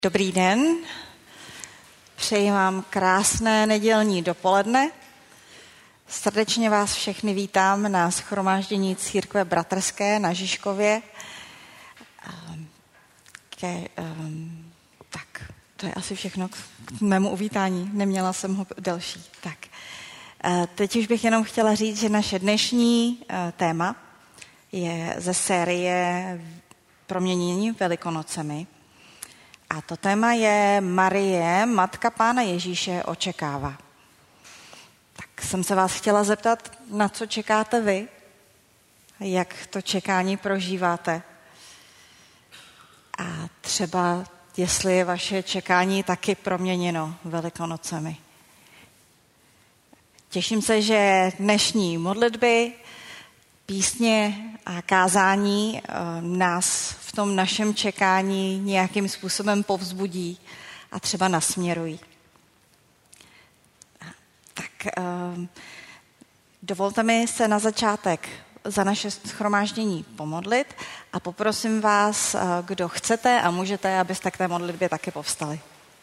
Dobrý den, přeji vám krásné nedělní dopoledne. Srdečně vás všechny vítám na shromáždění Církve bratrské na Žižkově. Tak, to je asi všechno k mému uvítání, neměla jsem ho delší. Tak, teď už bych jenom chtěla říct, že naše dnešní téma je ze série Proměnění Velikonocemi. A to téma je Marie, matka Pána Ježíše, očekává. Tak jsem se vás chtěla zeptat, na co čekáte vy? Jak to čekání prožíváte? A třeba, jestli je vaše čekání taky proměněno Velikonocemi. Těším se, že dnešní modlitby, písně a kázání nás v tom našem čekání nějakým způsobem povzbudí a třeba nasměrují. Tak dovolte mi se na začátek za naše shromáždění pomodlit a poprosím vás, kdo chcete a můžete, abyste k té modlitbě taky povstali.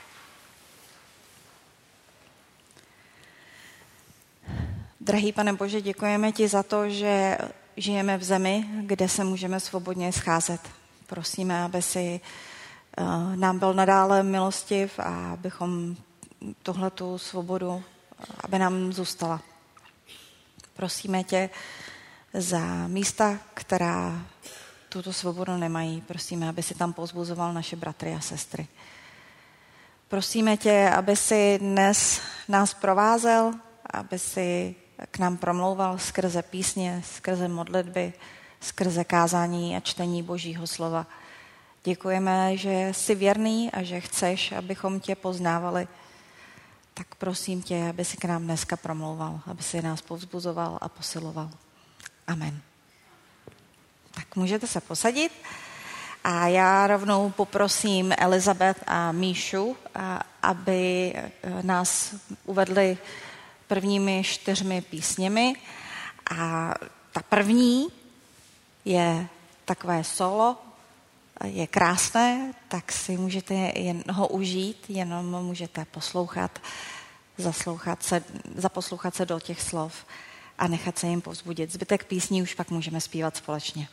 Drahý Pane Bože, děkujeme ti za to, že žijeme v zemi, kde se můžeme svobodně scházet. Prosíme, aby si nám byl nadále milostiv a abychom tuhletu svobodu, aby nám zůstala. Prosíme tě za místa, která tuto svobodu nemají. Prosíme, aby si tam povzbuzoval naše bratry a sestry. Prosíme tě, aby si dnes nás provázel, aby si k nám promlouval skrze písně, skrze modlitby, skrze kázání a čtení Božího slova. Děkujeme, že jsi věrný a že chceš, abychom tě poznávali. Tak prosím tě, aby si k nám dneska promlouval, aby si nás povzbuzoval a posiloval. Amen. Tak můžete se posadit a já rovnou poprosím Elizabeth a Míšu, aby nás uvedli prvními 4 písněmi. A ta první je takové solo, je krásné, tak si můžete jen ho užít, jenom můžete poslouchat, zaposlouchat se do těch slov a nechat se jim povzbudit. Zbytek písní už pak můžeme zpívat společně.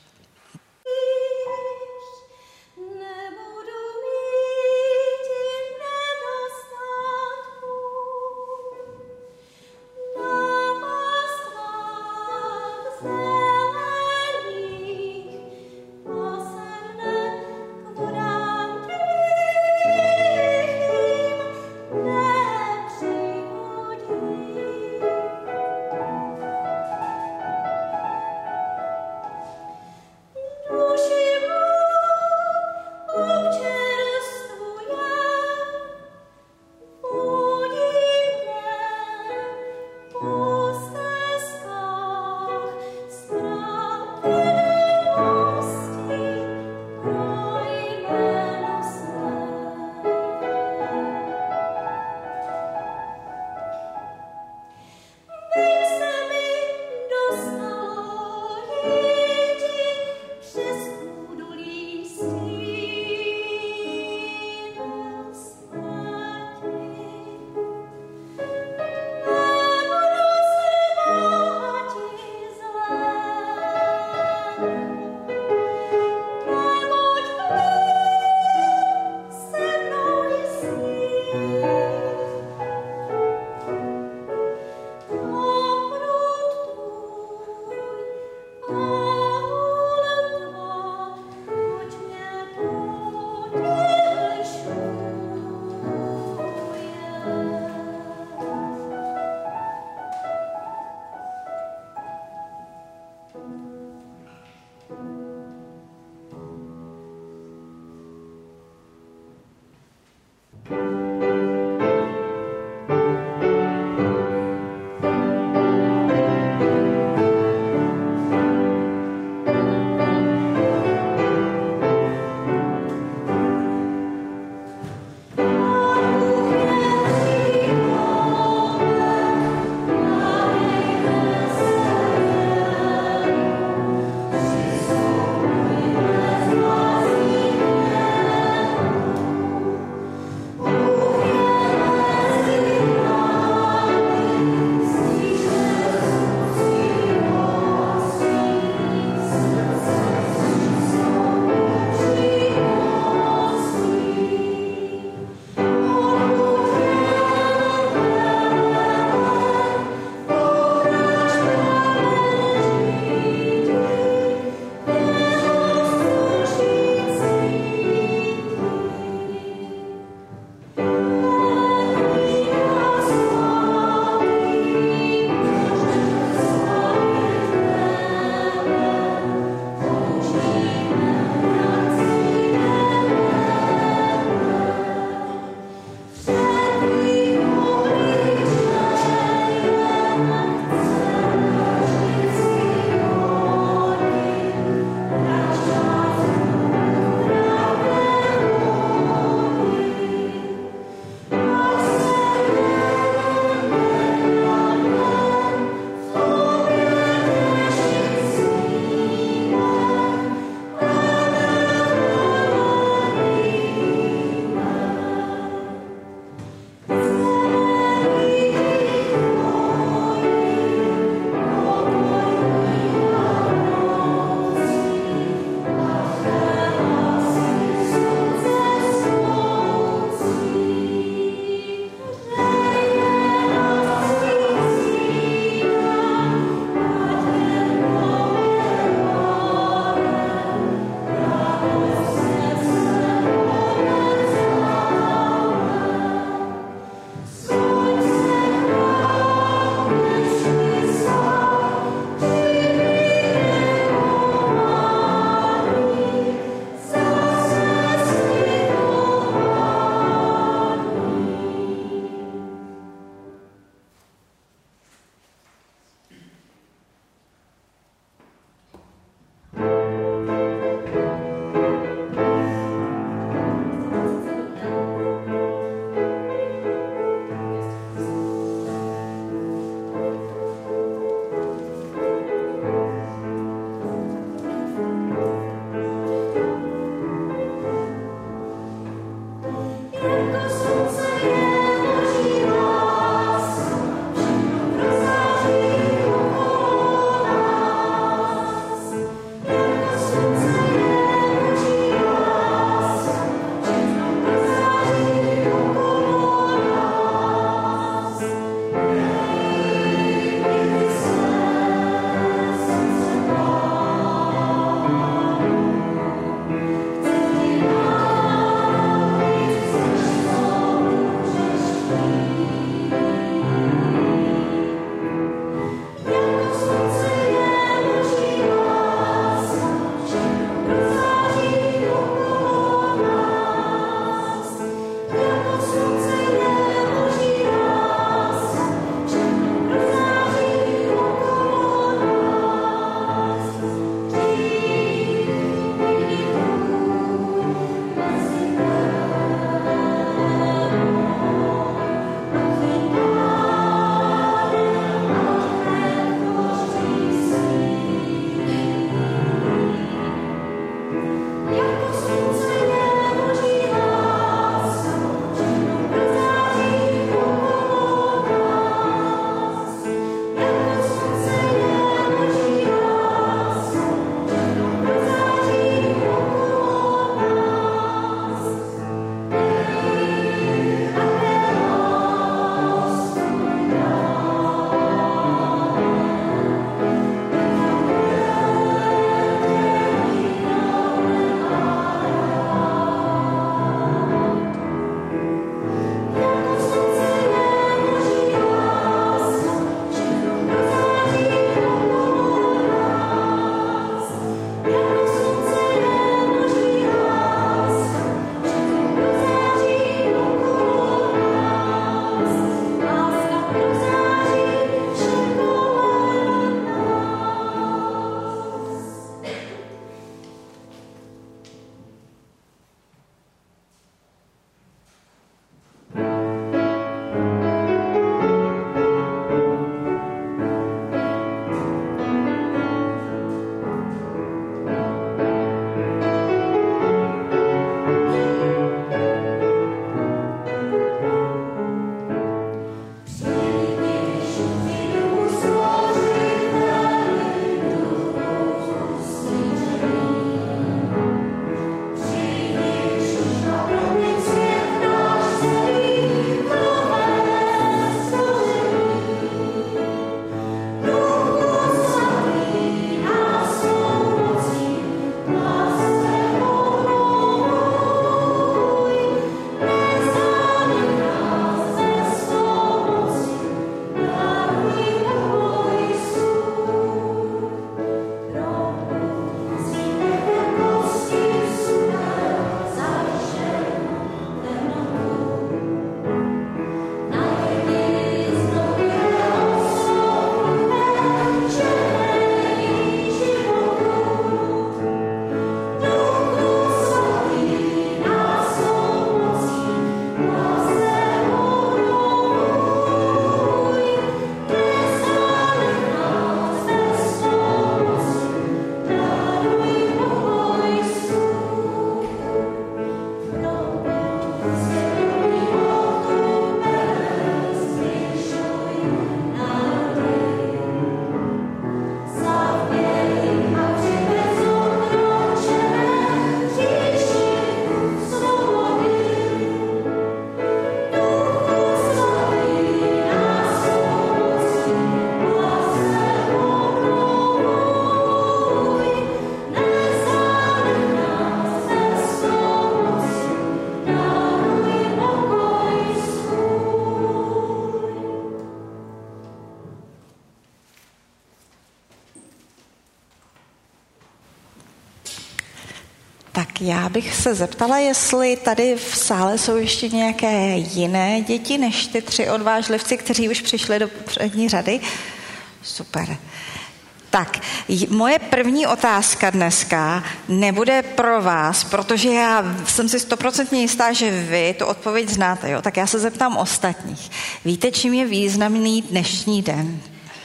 já bych se zeptala, jestli tady v sále jsou ještě nějaké jiné děti než ty 3 odvážlivci, kteří už přišli do přední řady. Super. Tak, moje první otázka dneska nebude pro vás, protože já jsem si 100% jistá, že vy tu odpověď znáte, jo? Tak já se zeptám ostatních. Víte, čím je významný dnešní den?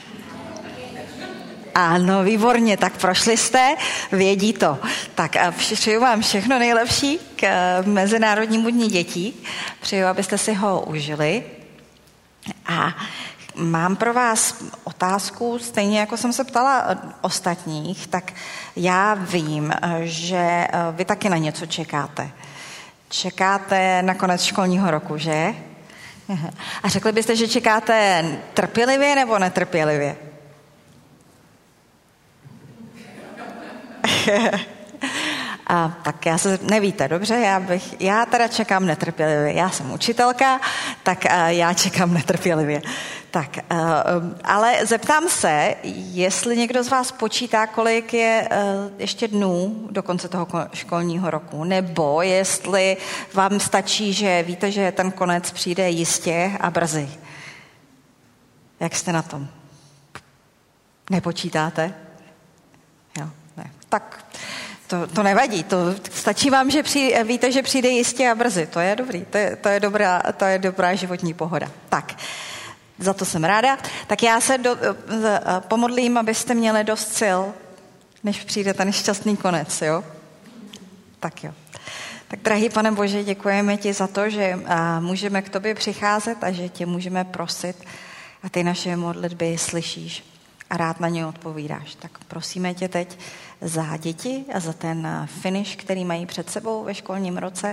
Ano, výborně, tak prošli jste, vědí to. Tak a přeju vám všechno nejlepší k Mezinárodnímu dni dětí. Přeju, abyste si ho užili. A mám pro vás otázku, stejně jako jsem se ptala ostatních, tak já vím, že vy taky na něco čekáte. Čekáte na konec školního roku, že? A řekli byste, že čekáte trpělivě nebo netrpělivě? A tak nevíte, dobře, já teda čekám netrpělivě. Já jsem učitelka, tak já čekám netrpělivě. Tak, ale zeptám se, jestli někdo z vás počítá, kolik je ještě dnů do konce toho školního roku, nebo jestli vám stačí, že víte, že ten konec přijde jistě a brzy. Jak jste na tom? Nepočítáte? Jo, ne. Tak to nevadí, to stačí vám, že víte, že přijde jistě a brzy. To je dobrý, to je dobrá životní pohoda. Tak, za to jsem ráda. Tak já se pomodlím, abyste měli dost sil, než přijde ten šťastný konec, jo? Tak jo. Tak drahý Pane Bože, děkujeme ti za to, že můžeme k tobě přicházet a že tě můžeme prosit a ty naše modlitby slyšíš a rád na ně odpovídáš. Tak prosíme tě teď za děti a za ten finish, který mají před sebou ve školním roce.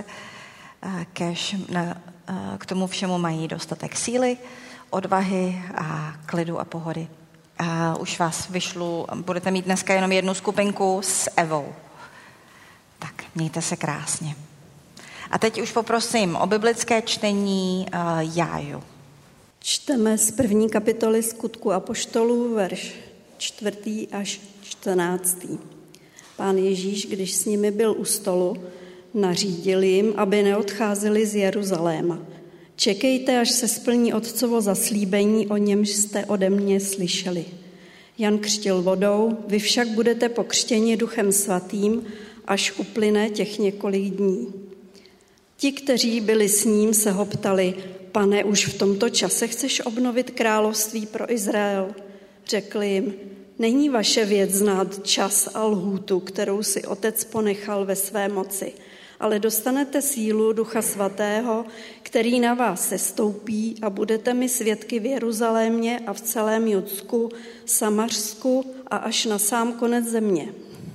K tomu všemu mají dostatek síly, odvahy a klidu a pohody. A už vás vyšlu, budete mít dneska jenom jednu skupinku s Evou. Tak, mějte se krásně. A teď už poprosím o biblické čtení Jáju. Čteme z 1. kapitoly Skutku apoštolů, verš 4. až 14. Pán Ježíš, když s nimi byl u stolu, nařídil jim, aby neodcházeli z Jeruzaléma. Čekejte, až se splní Otcovo zaslíbení, o němž jste ode mě slyšeli. Jan křtil vodou, vy však budete pokřtěni Duchem svatým, až uplyne těch několik dní. Ti, kteří byli s ním, se ho ptali: Pane, už v tomto čase chceš obnovit království pro Izrael? Řekl jim: Není vaše věc znát čas a lhůtu, kterou si Otec ponechal ve své moci, ale dostanete sílu Ducha svatého, který na vás sestoupí a budete mi svědky v Jeruzalémě a v celém Judsku, Samařsku a až na sám konec země.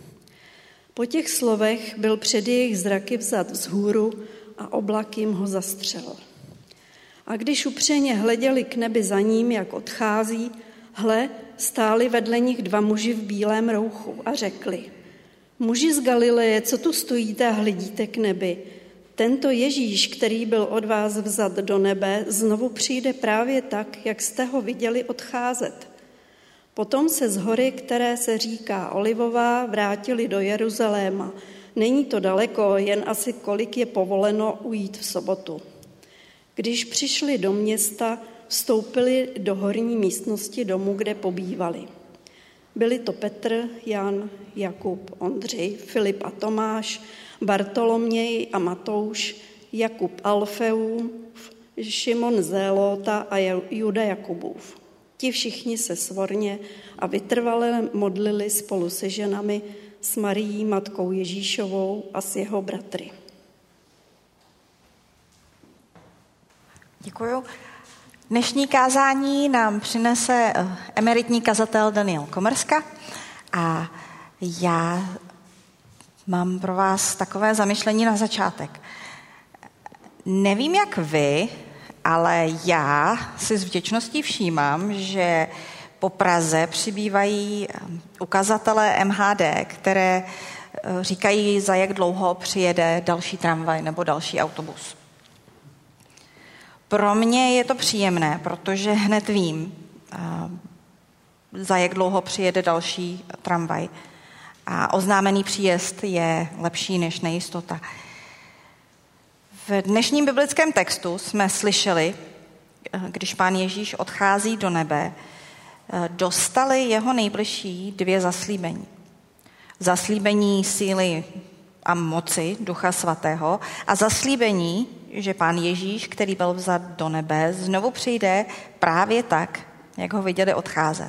Po těch slovech byl před jejich zraky vzat vzhůru a oblak jim ho zastřel. A když upřeně hleděli k nebi za ním, jak odchází, hle, stáli vedle nich 2 muži v bílém rouchu a řekli: Muži z Galileje, co tu stojíte a hledíte k nebi? Tento Ježíš, který byl od vás vzat do nebe, znovu přijde právě tak, jak jste ho viděli odcházet. Potom se z hory, které se říká Olivová, vrátili do Jeruzaléma. Není to daleko, jen asi kolik je povoleno ujít v sobotu. Když přišli do města, vstoupili do horní místnosti domu, kde pobývali. Byli to Petr, Jan, Jakub, Ondřej, Filip a Tomáš, Bartoloměj a Matouš, Jakub Alfeův, Šimon Zélota a Juda Jakubův. Ti všichni se svorně a vytrvale modlili spolu se ženami, s Marií, matkou Ježíšovou, a s jeho bratry. Děkuju. Dnešní kázání nám přinese emeritní kazatel Daniel Komrska a já mám pro vás takové zamyšlení na začátek. Nevím, jak vy, ale já si s vděčností všímám, že po Praze přibývají ukazatele MHD, které říkají, za jak dlouho přijede další tramvaj nebo další autobus. Pro mě je to příjemné, protože hned vím, za jak dlouho přijede další tramvaj. A oznámený příjezd je lepší než nejistota. V dnešním biblickém textu jsme slyšeli, když Pán Ježíš odchází do nebe, dostali jeho nejbližší 2 zaslíbení. Zaslíbení síly a moci Ducha Svatého a zaslíbení, že Pán Ježíš, který byl vzat do nebe, znovu přijde právě tak, jak ho viděli odcházet.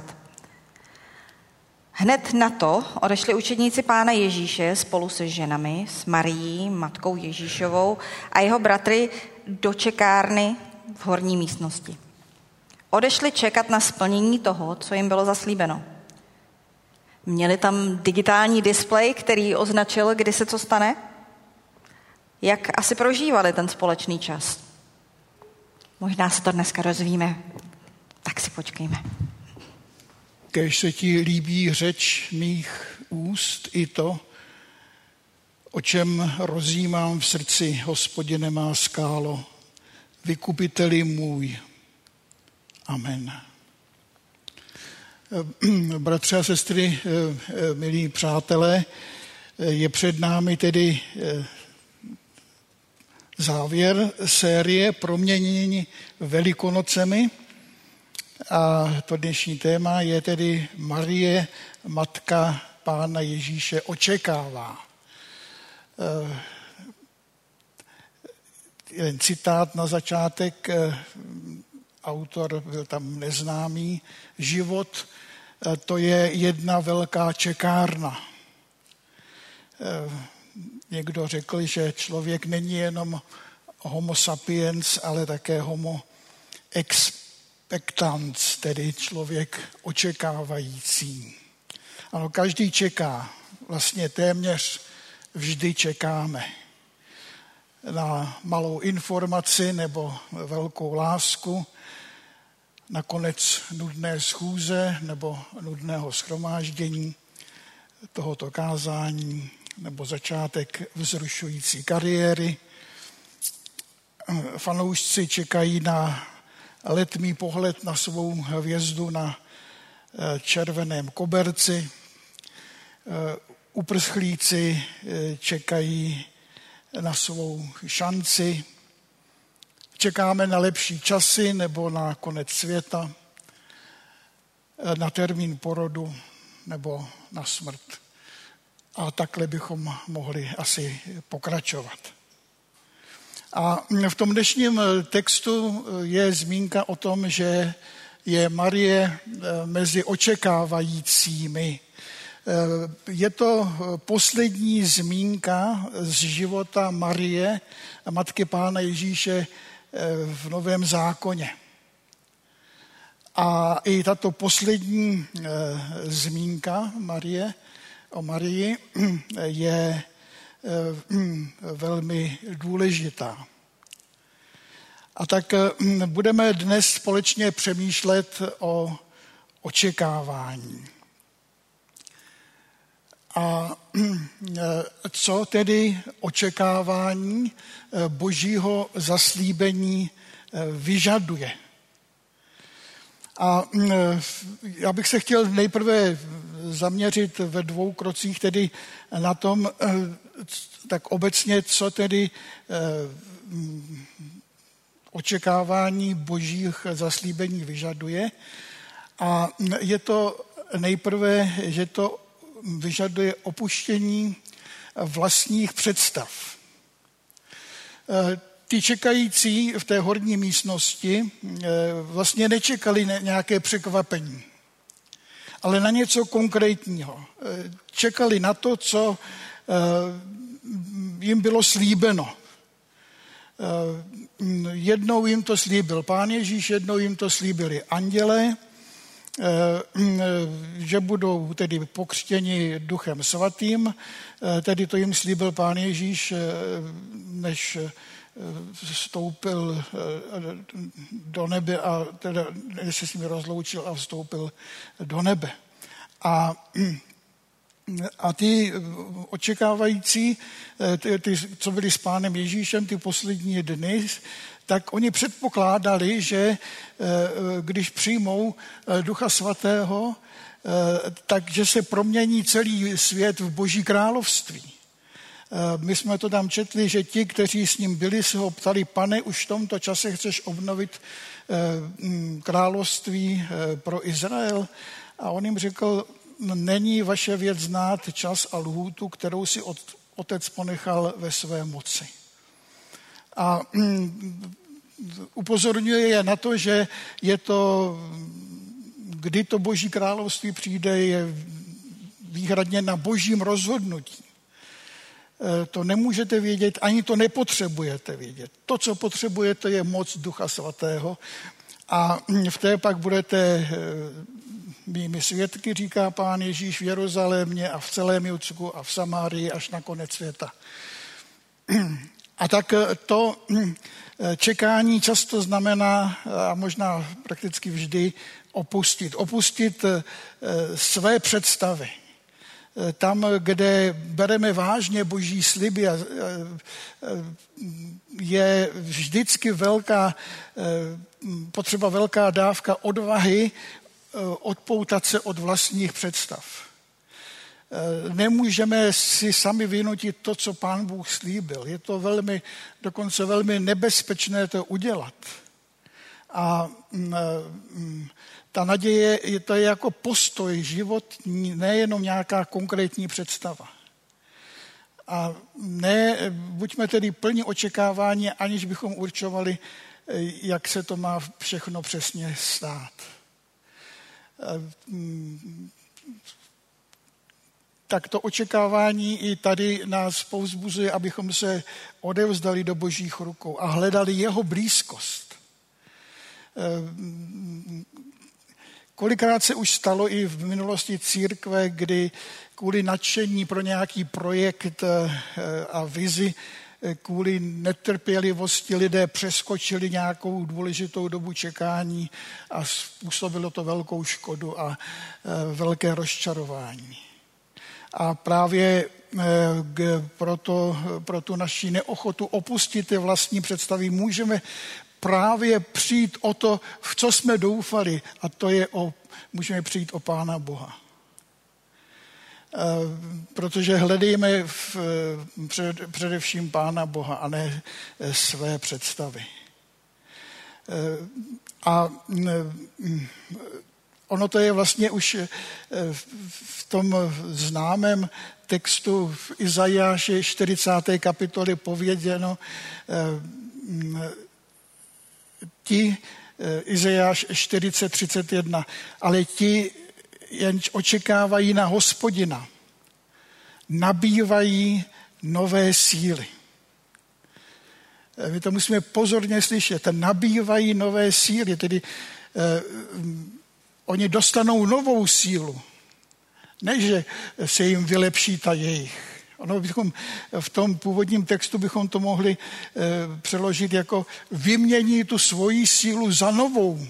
Hned na to odešli učedníci Pána Ježíše spolu se ženami, s Marií, matkou Ježíšovou a jeho bratry do čekárny v horní místnosti. Odešli čekat na splnění toho, co jim bylo zaslíbeno. Měli tam digitální displej, který označil, kdy se co stane? Jak asi prožívali ten společný čas? Možná se to dneska dozvíme, tak si počkejme. Kéž se ti líbí řeč mých úst i to, o čem rozjímám v srdci, Hospodine má skálo, vykupiteli můj. Amen. Bratři a sestry, milí přátelé, je před námi tedy závěr série Proměnění Velikonocemi a to dnešní téma je tedy Marie, matka Pána Ježíše, očekává. Jen citát na začátek, autor byl tam neznámý, život to je jedna velká čekárna. Někdo řekl, že člověk není jenom homo sapiens, ale také homo expectans, tedy člověk očekávající. Ano, každý čeká, vlastně téměř vždy čekáme na malou informaci nebo velkou lásku, na konec nudné schůze nebo nudného shromáždění tohoto kázání nebo začátek vzrušující kariéry. Fanoušci čekají na letmý pohled na svou hvězdu na červeném koberci. Uprchlíci čekají na svou šanci. Čekáme na lepší časy nebo na konec světa, na termín porodu nebo na smrt. A takhle bychom mohli asi pokračovat. A v tom dnešním textu je zmínka o tom, že je Marie mezi očekávajícími. Je to poslední zmínka z života Marie, matky Pána Ježíše v Novém zákoně. A i tato poslední zmínka o Marii je velmi důležitá. A tak budeme dnes společně přemýšlet o očekávání. A co tedy očekávání Božího zaslíbení vyžaduje? A já bych se chtěl nejprve zaměřit ve 2 krocích tedy na tom, tak obecně, co tedy očekávání Božích zaslíbení vyžaduje. A je to nejprve, že to vyžaduje opuštění vlastních představ. Ty čekající v té horní místnosti vlastně nečekali na nějaké překvapení, ale na něco konkrétního. Čekali na to, co jim bylo slíbeno. Jednou jim to slíbil Pán Ježíš, jednou jim to slíbili andělé, že budou tedy pokřtěni Duchem Svatým, tedy to jim slíbil Pán Ježíš, než vstoupil do nebe a teda se s nimi rozloučil a vstoupil do nebe. A ty očekávající, ty, co byli s Pánem Ježíšem ty poslední dny, tak oni předpokládali, že když přijmou Ducha Svatého, takže se promění celý svět v Boží království. My jsme to tam četli, že ti, kteří s ním byli, se ho ptali: Pane, už v tomto čase chceš obnovit království pro Izrael? A on jim řekl: není vaše věc znát čas a lhůtu, kterou si otec ponechal ve své moci. A upozorňuje je na to, že je to, kdy to Boží království přijde, je výhradně na Božím rozhodnutí. To nemůžete vědět, ani to nepotřebujete vědět. To, co potřebujete, je moc Ducha Svatého a v té pak budete mými svědky, říká Pán Ježíš, v Jeruzalémě a v celém Judsku a v Samárii až na konec světa. A tak to čekání často znamená, a možná prakticky vždy, opustit své představy. Tam, kde bereme vážně Boží sliby, je vždycky potřeba velká dávka odvahy odpoutat se od vlastních představ. Nemůžeme si sami vynutit to, co Pán Bůh slíbil. Je to dokonce velmi nebezpečné to udělat. A ta naděje, to je jako postoj, život, nejenom nějaká konkrétní představa. A buďme tedy plní očekávání, aniž bychom určovali, jak se to má všechno přesně stát. Tak to očekávání i tady nás povzbuzuje, abychom se odevzdali do Božích rukou a hledali jeho blízkost. Kolikrát se už stalo i v minulosti církve, kdy kvůli nadšení pro nějaký projekt a vizi, kvůli netrpělivosti lidé přeskočili nějakou důležitou dobu čekání a způsobilo to velkou škodu a velké rozčarování. A právě pro tu naši neochotu opustit ty vlastní představy můžeme právě přijít o to, v co jsme doufali, a to je můžeme přijít o Pána Boha. Protože hledejme především Pána Boha a ne své představy. A ono to je vlastně už v tom známém textu v Izajáši 40. kapitole pověděno, Izajáš 40:31, ale ti, jenž očekávají na Hospodina, nabývají nové síly. My to musíme pozorně slyšet. Nabývají nové síly, tedy oni dostanou novou sílu, ne, že se jim vylepší ta jejich. V tom původním textu bychom to mohli přeložit jako vymění tu svoji sílu za novou.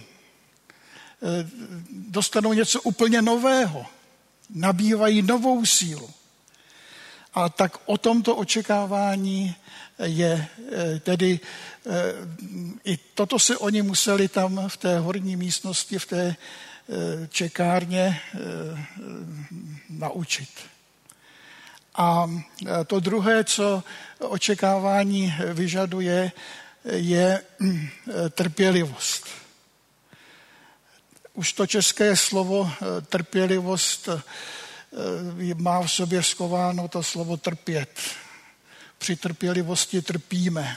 Dostanou něco úplně nového. Nabývají novou sílu. A tak o tomto očekávání je tedy i toto se oni museli tam v té horní místnosti, v té čekárně naučit. A to druhé, co očekávání vyžaduje, je trpělivost. Už to české slovo trpělivost má v sobě schováno to slovo trpět. Při trpělivosti trpíme.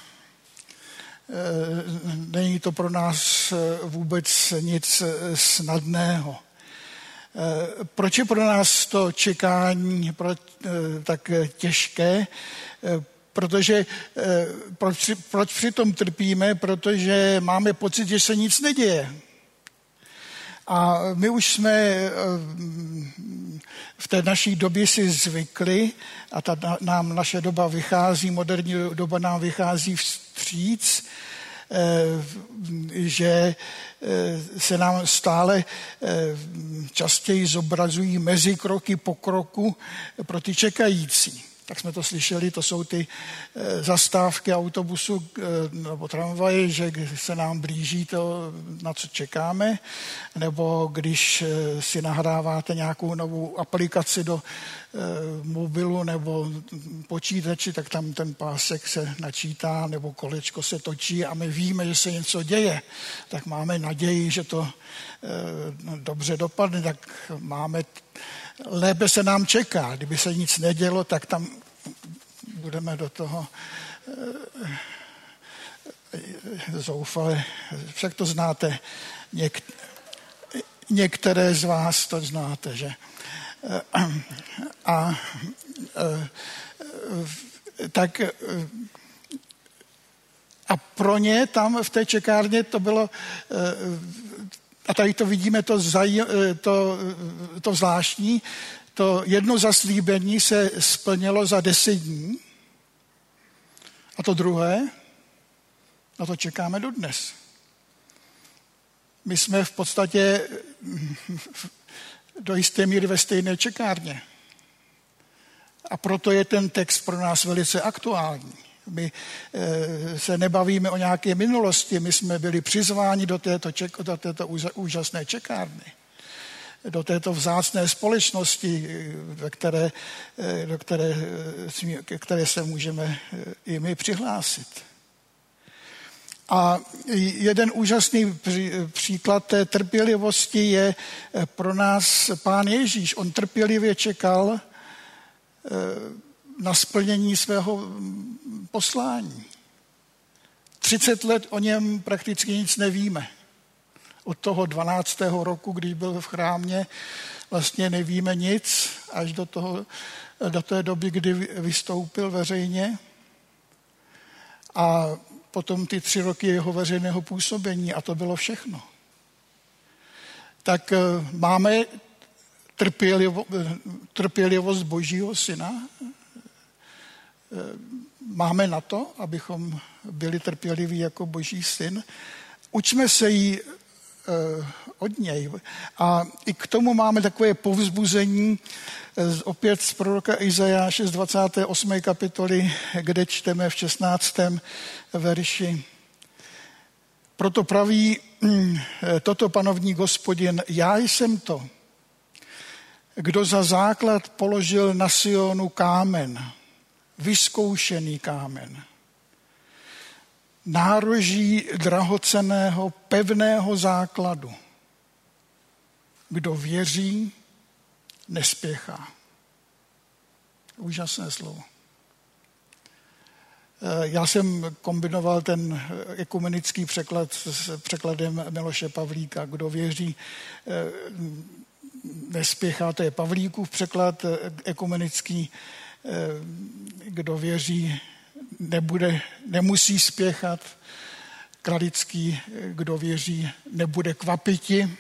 Není to pro nás vůbec nic snadného. Proč je pro nás to čekání tak těžké? Protože proč přitom trpíme? Protože máme pocit, že se nic neděje. A my už jsme v té naší době si zvykli, a nám naše doba vychází, moderní doba nám vychází vstříc, že se nám stále častěji zobrazují mezikroky pokroku pro ty čekající. Tak jsme to slyšeli, to jsou ty zastávky autobusu nebo tramvaje, že se nám blíží to, na co čekáme, nebo když si nahráváte nějakou novou aplikaci do mobilu nebo počítači, tak tam ten pásek se načítá nebo kolečko se točí a my víme, že se něco děje. Tak máme naději, že to dobře dopadne, tak lépe se nám čeká. Kdyby se nic nedělo, tak tam budeme do toho zoufale. Však to znáte, některé z vás to znáte, že? A pro ně tam v té čekárně to bylo, a tady to vidíme, to zvláštní, to jedno zaslíbení se splnilo za 10 dní a to druhé, na to čekáme dodnes. My jsme v podstatě do jisté míry ve stejné čekárně. A proto je ten text pro nás velice aktuální. My se nebavíme o nějaké minulosti, my jsme byli přizváni do této úžasné čekárny, do této vzácné společnosti, které se můžeme i my přihlásit. A jeden úžasný příklad té trpělivosti je pro nás Pán Ježíš. On trpělivě čekal na splnění svého poslání. 30 let o něm prakticky nic nevíme. Od toho 12. roku, když byl v chrámě, vlastně nevíme nic, až do té doby, kdy vystoupil veřejně. A potom ty 3 roky jeho veřejného působení a to bylo všechno. Tak máme trpělivost Božího syna. Máme na to, abychom byli trpěliví jako Boží syn. Učme se jí od něj. A i k tomu máme takové povzbuzení opět z proroka Izajáše z 28. kapitoly, kde čteme v 16. verši. Proto praví toto panovník Hospodin, já jsem to, kdo za základ položil na Sionu kámen, vyzkoušený kámen, nároží drahocenného, pevného základu. Kdo věří, nespěchá. Úžasné slovo. Já jsem kombinoval ten ekumenický překlad s překladem Miloše Pavlíka. Kdo věří, nespěchá, to je Pavlíkův překlad ekumenický. Kdo věří, nemusí spěchat. Kralický, kdo věří, nebude kvapiti.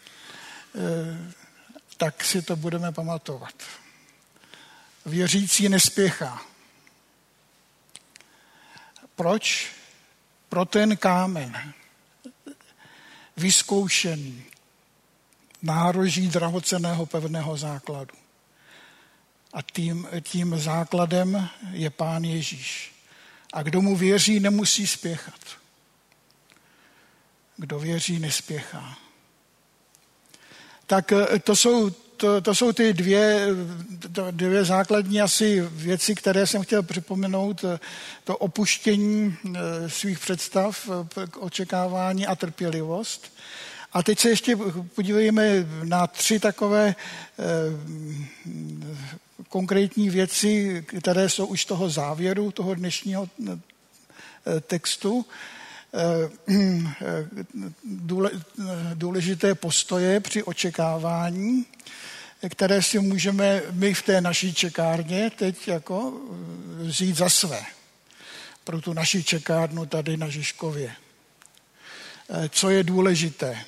Tak si to budeme pamatovat. Věřící nespěchá. Proč? Pro ten kámen, vyzkoušený, nároží drahocenného pevného základu. A tím základem je Pán Ježíš. A kdo mu věří, nemusí spěchat. Kdo věří, nespěchá. Tak to jsou ty dvě základní asi věci, které jsem chtěl připomenout. To opuštění svých představ, očekávání a trpělivost. A teď se ještě podívejme na 3 takové konkrétní věci, které jsou už toho závěru, toho dnešního textu. Důležité postoje při očekávání, které si můžeme my v té naší čekárně teď jako vzít za své. Pro tu naši čekárnu tady na Žižkově. Co je důležité?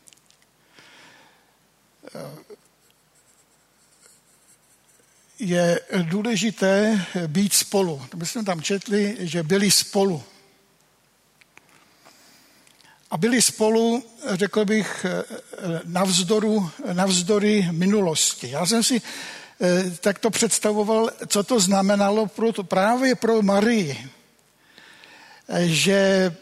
Je důležité být spolu. My jsme tam četli, že byli spolu. A byli spolu, řekl bych, navzdory minulosti. Já jsem si tak to představoval, co to znamenalo právě pro Marii, že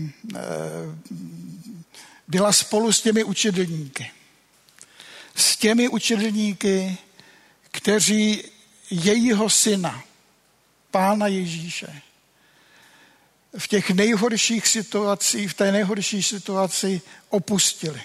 byla spolu s těmi učedlníky. S těmi učedlníky, kteří jejího syna, Pána Ježíše, v těch nejhorších situacích, v té nejhorší situaci opustili.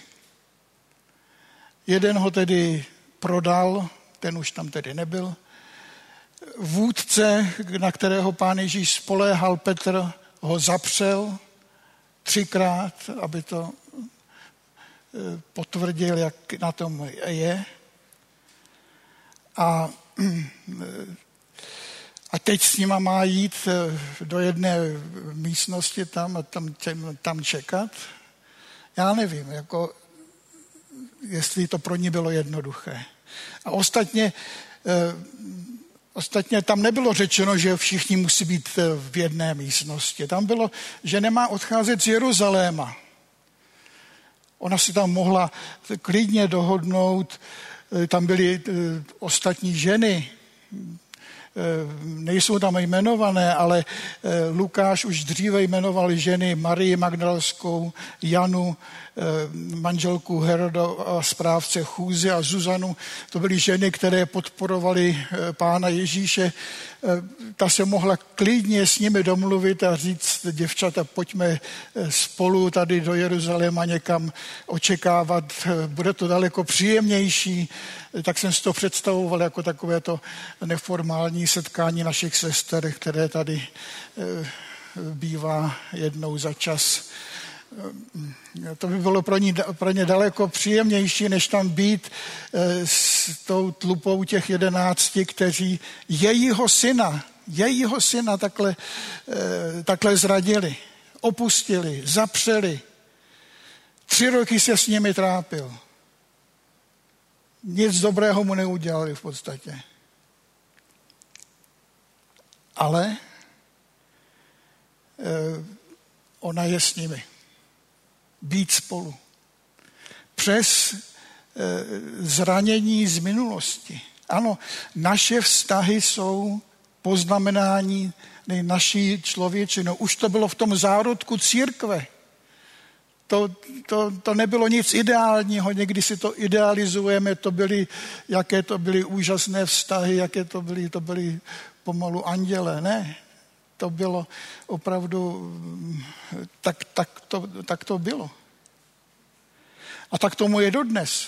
Jeden ho tedy prodal, ten už tam tedy nebyl. Vůdce, na kterého Pán Ježíš spoléhal, Petr, ho zapřel 3krát, aby to potvrdil, jak na tom je. A teď s nima má jít do jedné místnosti tam a tam čekat. Já nevím, jestli to pro ní bylo jednoduché. A ostatně tam nebylo řečeno, že všichni musí být v jedné místnosti. Tam bylo, že nemá odcházet z Jeruzaléma. Ona si tam mohla klidně dohodnout, tam byly ostatní ženy, nejsou tam jmenované, ale Lukáš už dříve jmenoval ženy Marii Magdalskou, Janu, manželku Heroda a správce chůzy a Zuzanu. To byly ženy, které podporovaly Pána Ježíše. Ta se mohla klidně s nimi domluvit a říct, děvčata, pojďme spolu tady do Jeruzaléma někam očekávat, bude to daleko příjemnější. Tak jsem si to představoval jako takovéto neformální setkání našich sester, které tady bývá jednou za čas. To by bylo pro ně daleko příjemnější, než tam být s tou tlupou těch 11, kteří jejího syna takhle zradili, opustili, zapřeli. 3 roky se s nimi trápil. Nic dobrého mu neudělali v podstatě. Ale ona je s nimi. Být spolu. Přes zranění z minulosti. Ano, naše vztahy jsou poznamenání naší člověčinou. Už to bylo v tom zárodku církve. To nebylo nic ideálního, někdy si to idealizujeme, jaké to byly úžasné vztahy, jaké to byly pomalu anděle. Ne, to bylo opravdu, tak to bylo. A tak tomu je dodnes.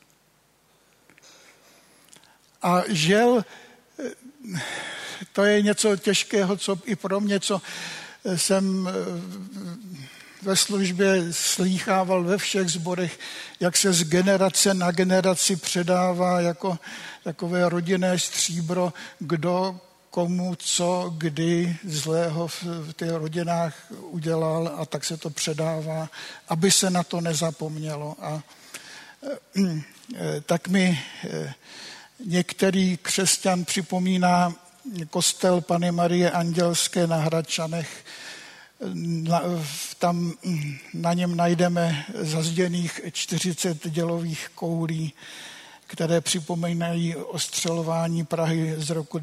A žel, to je něco těžkého, co i pro mě, co jsem ve službě slýchával ve všech sborech, jak se z generace na generaci předává jako takové rodinné stříbro, kdo komu co, kdy zlého v těch rodinách udělal, a tak se to předává, aby se na to nezapomnělo. A tak mi některý křesťan připomíná kostel Panny Marie Andělské na Hradčanech. Tam na něm najdeme zazděných 40 dělových koulí, které připomínají ostřelování Prahy z roku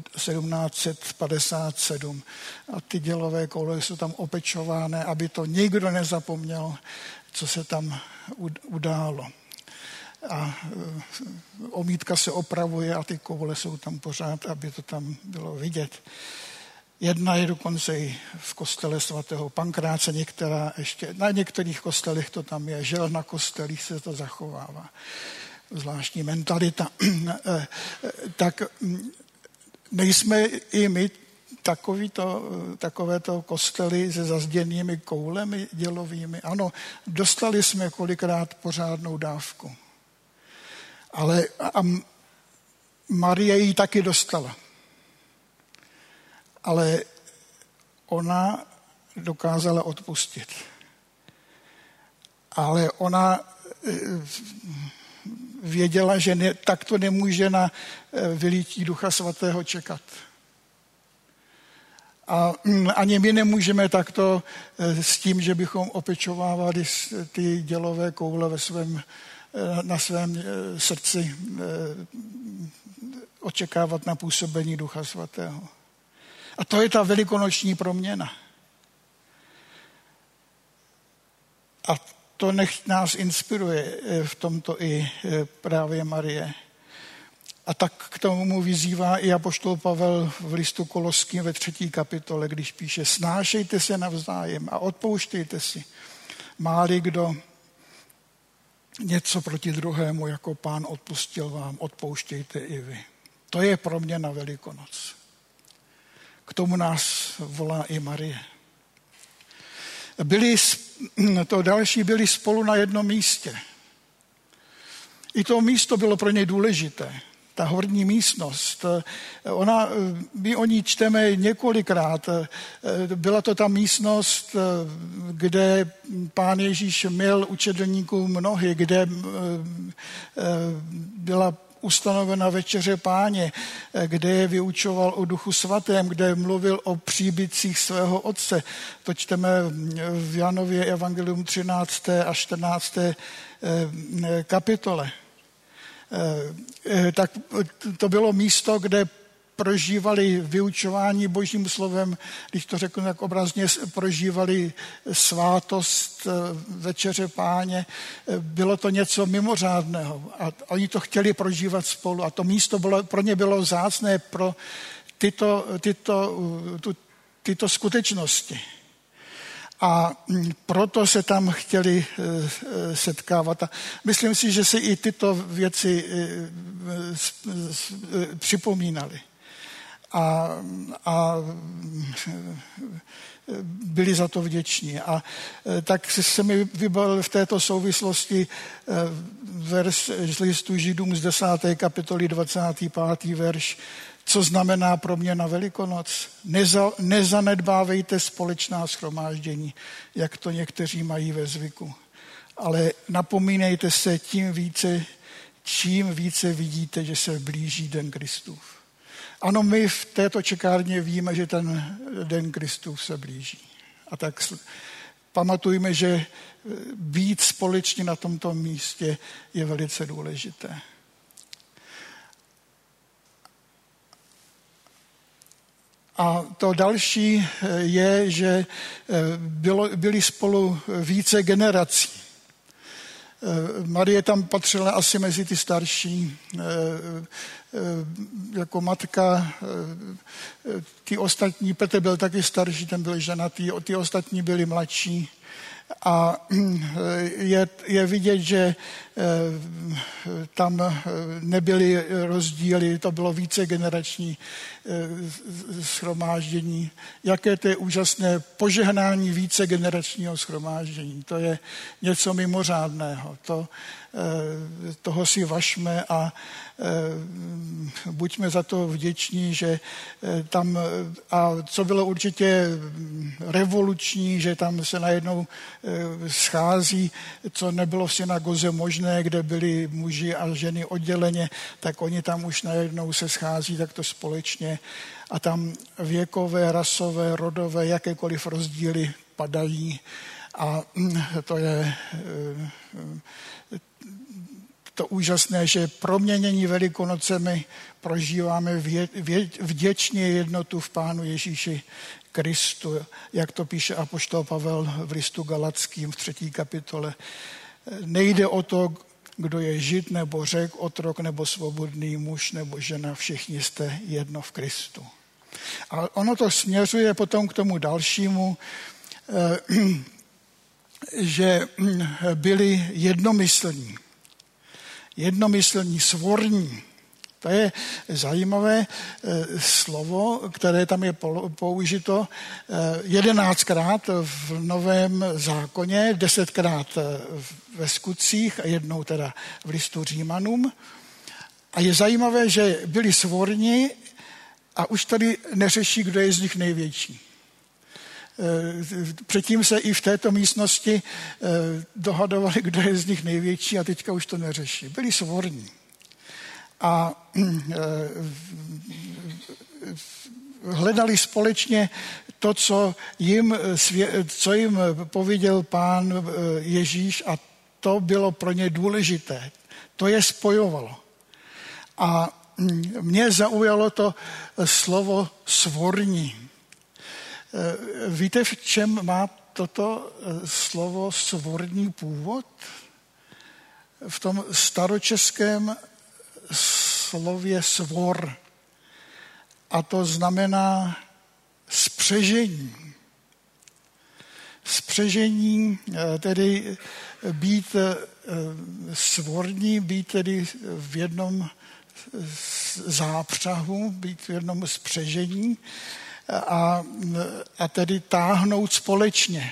1757. A ty dělové koule jsou tam opečované, aby to nikdo nezapomněl, co se tam událo. A omítka se opravuje a ty koule jsou tam pořád, aby to tam bylo vidět. Jedna je dokonce i v kostele svatého Pankráce, na některých kostelích to tam je, žel na kostelích se to zachovává. Zvláštní mentalita. Tak nejsme i my takovéto kostely se zazděnými koulemi dělovými. Ano, dostali jsme kolikrát pořádnou dávku. Ale a Marie ji taky dostala. Ale ona dokázala odpustit. Ale ona věděla, že takto nemůže na vylití Ducha Svatého čekat. A ani my nemůžeme takto s tím, že bychom opečovávali ty dělové koule na svém srdci očekávat na působení Ducha Svatého. A to je ta velikonoční proměna. A to nech nás inspiruje v tomto i právě Marie. A tak k tomu vyzývá i apoštol Pavel v listu Koloským ve 3. kapitole, když píše: snášejte se navzájem a odpouštějte si. Má-li kdo něco proti druhému, jako Pán odpustil vám, odpouštějte i vy. To je proměna Velikonoc. K tomu nás volá i Marie. Byli spolu na jednom místě. I to místo bylo pro ně důležité. Ta horní místnost, my o ní čteme několikrát. Byla to ta místnost, kde Pán Ježíš měl učedlníkům nohy, kde byla ustanovena večeře Páně, kde je vyučoval o Duchu Svatém, kde mluvil o příbytcích svého Otce. To čteme v Janově evangelium 13. a 14. kapitole. Tak to bylo místo, kde prožívali vyučování Božím slovem, když to řeknu tak obrazně, prožívali svátost večeře Páně. Bylo to něco mimořádného a oni to chtěli prožívat spolu a to místo pro ně bylo vzácné pro tyto skutečnosti. A proto se tam chtěli setkávat. A myslím si, že si i tyto věci připomínali. A byli za to vděční. A tak se mi vybavil v této souvislosti verš z listu Židům z 10. kapitoly 25. verš. Co znamená pro mě na Velikonoc? Nezanedbávejte společná shromáždění, jak to někteří mají ve zvyku. Ale napomínejte se čím více vidíte, že se blíží den Kristův. Ano, my v této čekárně víme, že ten den Kristův se blíží. A tak pamatujme, že být společně na tomto místě je velice důležité. A to další je, že byli spolu více generací. Marie tam patřila asi mezi ty starší, jako matka, ty ostatní, Petr byl taky starší, ten byl ženatý, ty ostatní byli mladší. A je vidět, že tam nebyly rozdíly, to bylo vícegenerační shromáždění. Jaké to je úžasné požehnání vícegeneračního shromáždění. To je něco mimořádného. Toho si važme a buďme za to vděční, že tam, a co bylo určitě revoluční, že tam se najednou schází, co nebylo v synagoze možné, kde byli muži a ženy odděleně, tak oni tam už najednou se schází takto společně a tam věkové, rasové, rodové, jakékoliv rozdíly padají a to je to úžasné, že proměnění Velikonocemi prožíváme vděčně jednotu v Pánu Ježíši Kristu, jak to píše apoštol Pavel v listu Galackým v 3. kapitole. Nejde o to, kdo je Žid nebo Řek, otrok nebo svobodný, muž nebo žena, všichni jste jedno v Kristu. A ono to směřuje potom k tomu dalšímu, že byli jednomyslní, svorní. To je zajímavé slovo, které tam je použito 11krát v Novém zákoně, 10krát ve Skutcích a jednou teda v listu Římanům. A je zajímavé, že byli svorní a už tady neřeší, kdo je z nich největší. Předtím se i v této místnosti dohadovali, kdo je z nich největší a teďka už to neřeší. Byli svorní. A hledali společně to, co jim pověděl Pán Ježíš a to bylo pro ně důležité. To je spojovalo. A mě zaujalo to slovo svorní. Víte, v čem má toto slovo svorní původ? V tom staročeském slově svor. A to znamená spřežení. Spřežení, tedy být svorní, být tedy v jednom zápřahu, být v jednom spřežení a tedy táhnout společně.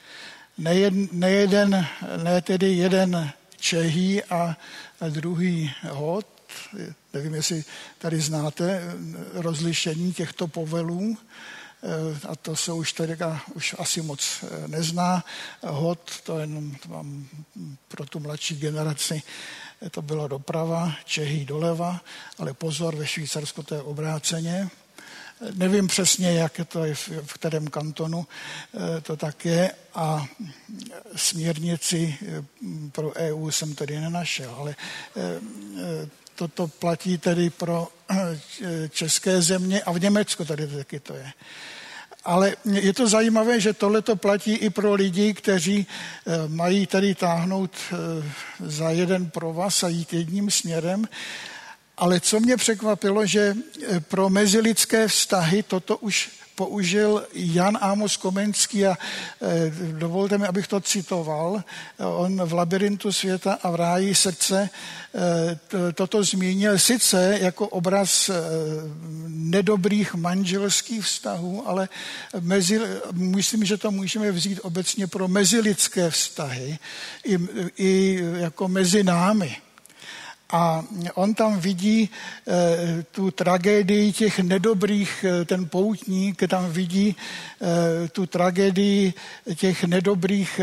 Ne tedy jeden čehý a druhý hod. Nevím, jestli tady znáte rozlišení těchto povelů. A to se už tady už asi moc nezná. Hod, to jenom pro tu mladší generaci, to byla doprava, čehý doleva, ale pozor, ve Švýcarsku to je obráceně. Nevím přesně, jak to je, v kterém kantonu to tak je a směrnici pro EU jsem tedy nenašel, ale toto platí tedy pro české země a v Německu tady taky to je. Ale je to zajímavé, že tohleto platí i pro lidi, kteří mají tady táhnout za jeden provaz a jít jedním směrem. Ale co mě překvapilo, že pro mezilidské vztahy toto už použil Jan Amos Komenský a dovolte mi, abych to citoval. On v Labyrintu světa a v ráji srdce toto zmínil sice jako obraz nedobrých manželských vztahů, ale myslím, že to můžeme vzít obecně pro mezilidské vztahy i jako mezi námi. A on tam vidí tu tragédii těch nedobrých, ten poutník tam vidí tu tragédii těch nedobrých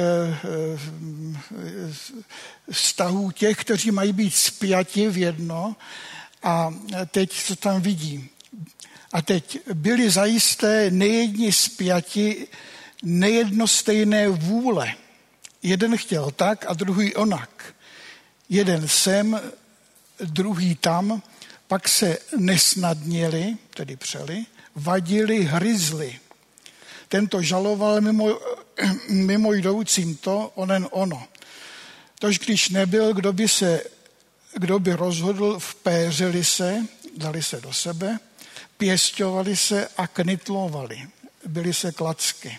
vztahů těch, kteří mají být spjati v jedno. A teď co tam vidí? A teď byli zajisté nejedni spjati, nejednostejné vůle. Jeden chtěl tak a druhý onak. Jeden sem, druhý tam, pak se nesnadnili, tedy přeli, vadili, hryzli. Tento žaloval mimo jdoucím to, onen ono. Tož když nebyl, kdo by rozhodl, vpéřili se, dali se do sebe, pěsťovali se a knitlovali. Byli se klacky.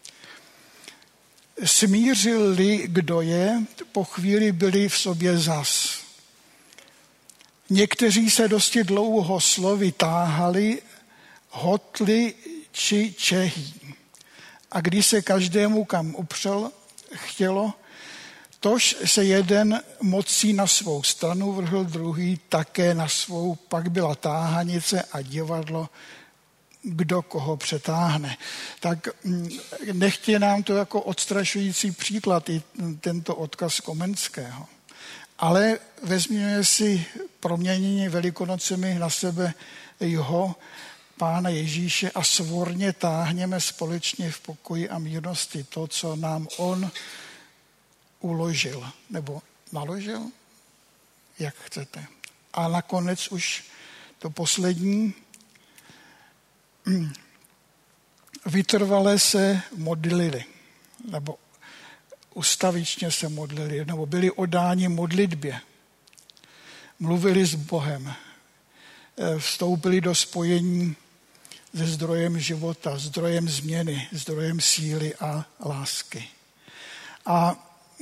Smířili, kdo je, po chvíli byli v sobě zas. Někteří se dosti dlouho slovy táhali, hotli či čehý. A když se každému kam upřel chtělo, tož se jeden mocí na svou stranu vrhl, druhý také na svou, pak byla táhanice a divadlo, kdo koho přetáhne. Tak nechtě nám to jako odstrašující příklad i tento odkaz Komenského. Ale vezměme si proměnění Velikonocemi na sebe jeho Pána Ježíše a svorně táhněme společně v pokoji a mírnosti to, co nám on uložil nebo naložil, jak chcete. A nakonec už to poslední, vytrvale se modlili, nebo ustavičně se modlili, nebo byli oddáni modlitbě. Mluvili s Bohem, vstoupili do spojení se zdrojem života, zdrojem změny, zdrojem síly a lásky. A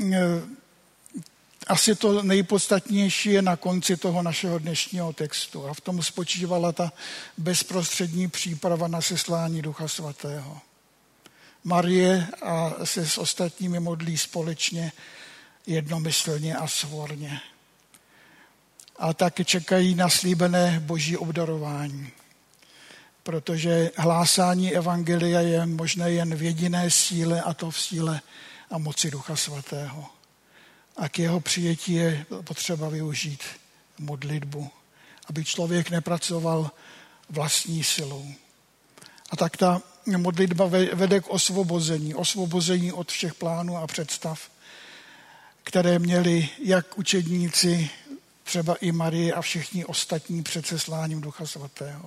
asi to nejpodstatnější je na konci toho našeho dnešního textu. A v tom spočívala ta bezprostřední příprava na seslání Ducha Svatého. Marie a se s ostatními modlí společně, jednomyslně a svorně. A tak čekají na slíbené boží obdarování. Protože hlásání evangelia je možné jen v jediné síle, a to v síle a moci Ducha Svatého. A k jeho přijetí je potřeba využít modlitbu, aby člověk nepracoval vlastní silou. A tak ta modlitba vede k osvobození od všech plánů a představ, které měli jak učedníci třeba i Marie a všichni ostatní před sesláním Ducha Svatého.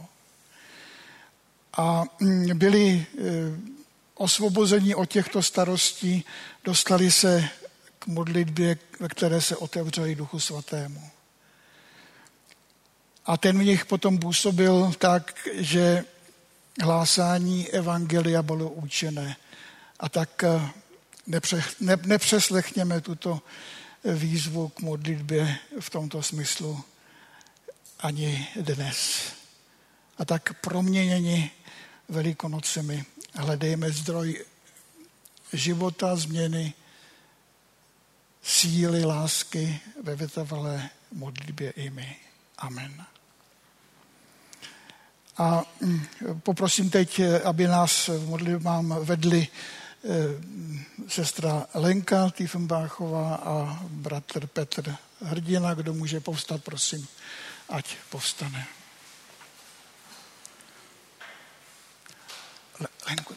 A byli osvobozeni od těchto starostí, dostali se k modlitbě, ve které se otevřeli Duchu Svatému. A ten v nich potom působil tak, že hlásání evangelia bylo účinné. A tak nepřeslechněme tuto výzvu k modlitbě v tomto smyslu ani dnes. A tak proměněni Velikonocemi hledejme zdroj života, změny, síly, lásky ve vytrvalé modlitbě i my. Amen. A poprosím teď, aby nás v modlitbám vedli sestra Lenka Tiefenbachová a bratr Petr Hrdina. Kdo může povstat, prosím, ať povstane. Lenku,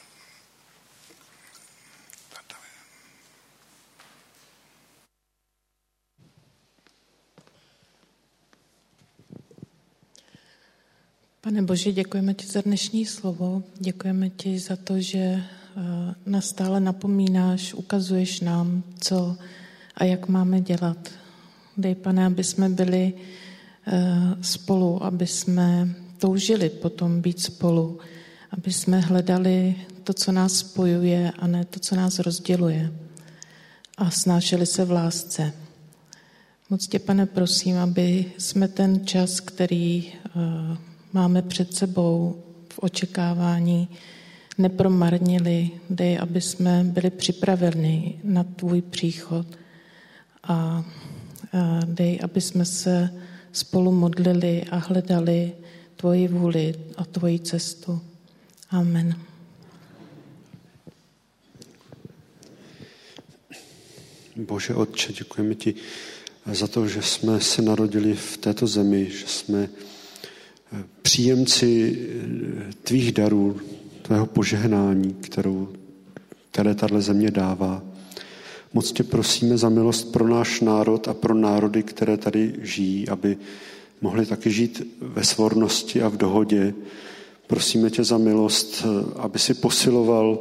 Pane Bože, děkujeme ti za dnešní slovo, děkujeme ti za to, že nás stále napomínáš, ukazuješ nám, co a jak máme dělat. Dej, Pane, aby jsme byli spolu, aby jsme toužili potom být spolu, aby jsme hledali to, co nás spojuje, a ne to, co nás rozděluje, a snášeli se v lásce. Moc tě, Pane, prosím, aby jsme ten čas, který máme před sebou v očekávání, nepromarnili. Dej, aby jsme byli připraveni na tvůj příchod a dej, aby jsme se spolu modlili a hledali tvoji vůli a tvoji cestu. Amen. Bože Otče, děkujeme ti za to, že jsme se narodili v této zemi, že jsme příjemci tvých darů, tvého požehnání, které tato země dává. Moc tě prosíme za milost pro náš národ a pro národy, které tady žijí, aby mohli taky žít ve svornosti a v dohodě. Prosíme tě za milost, aby si posiloval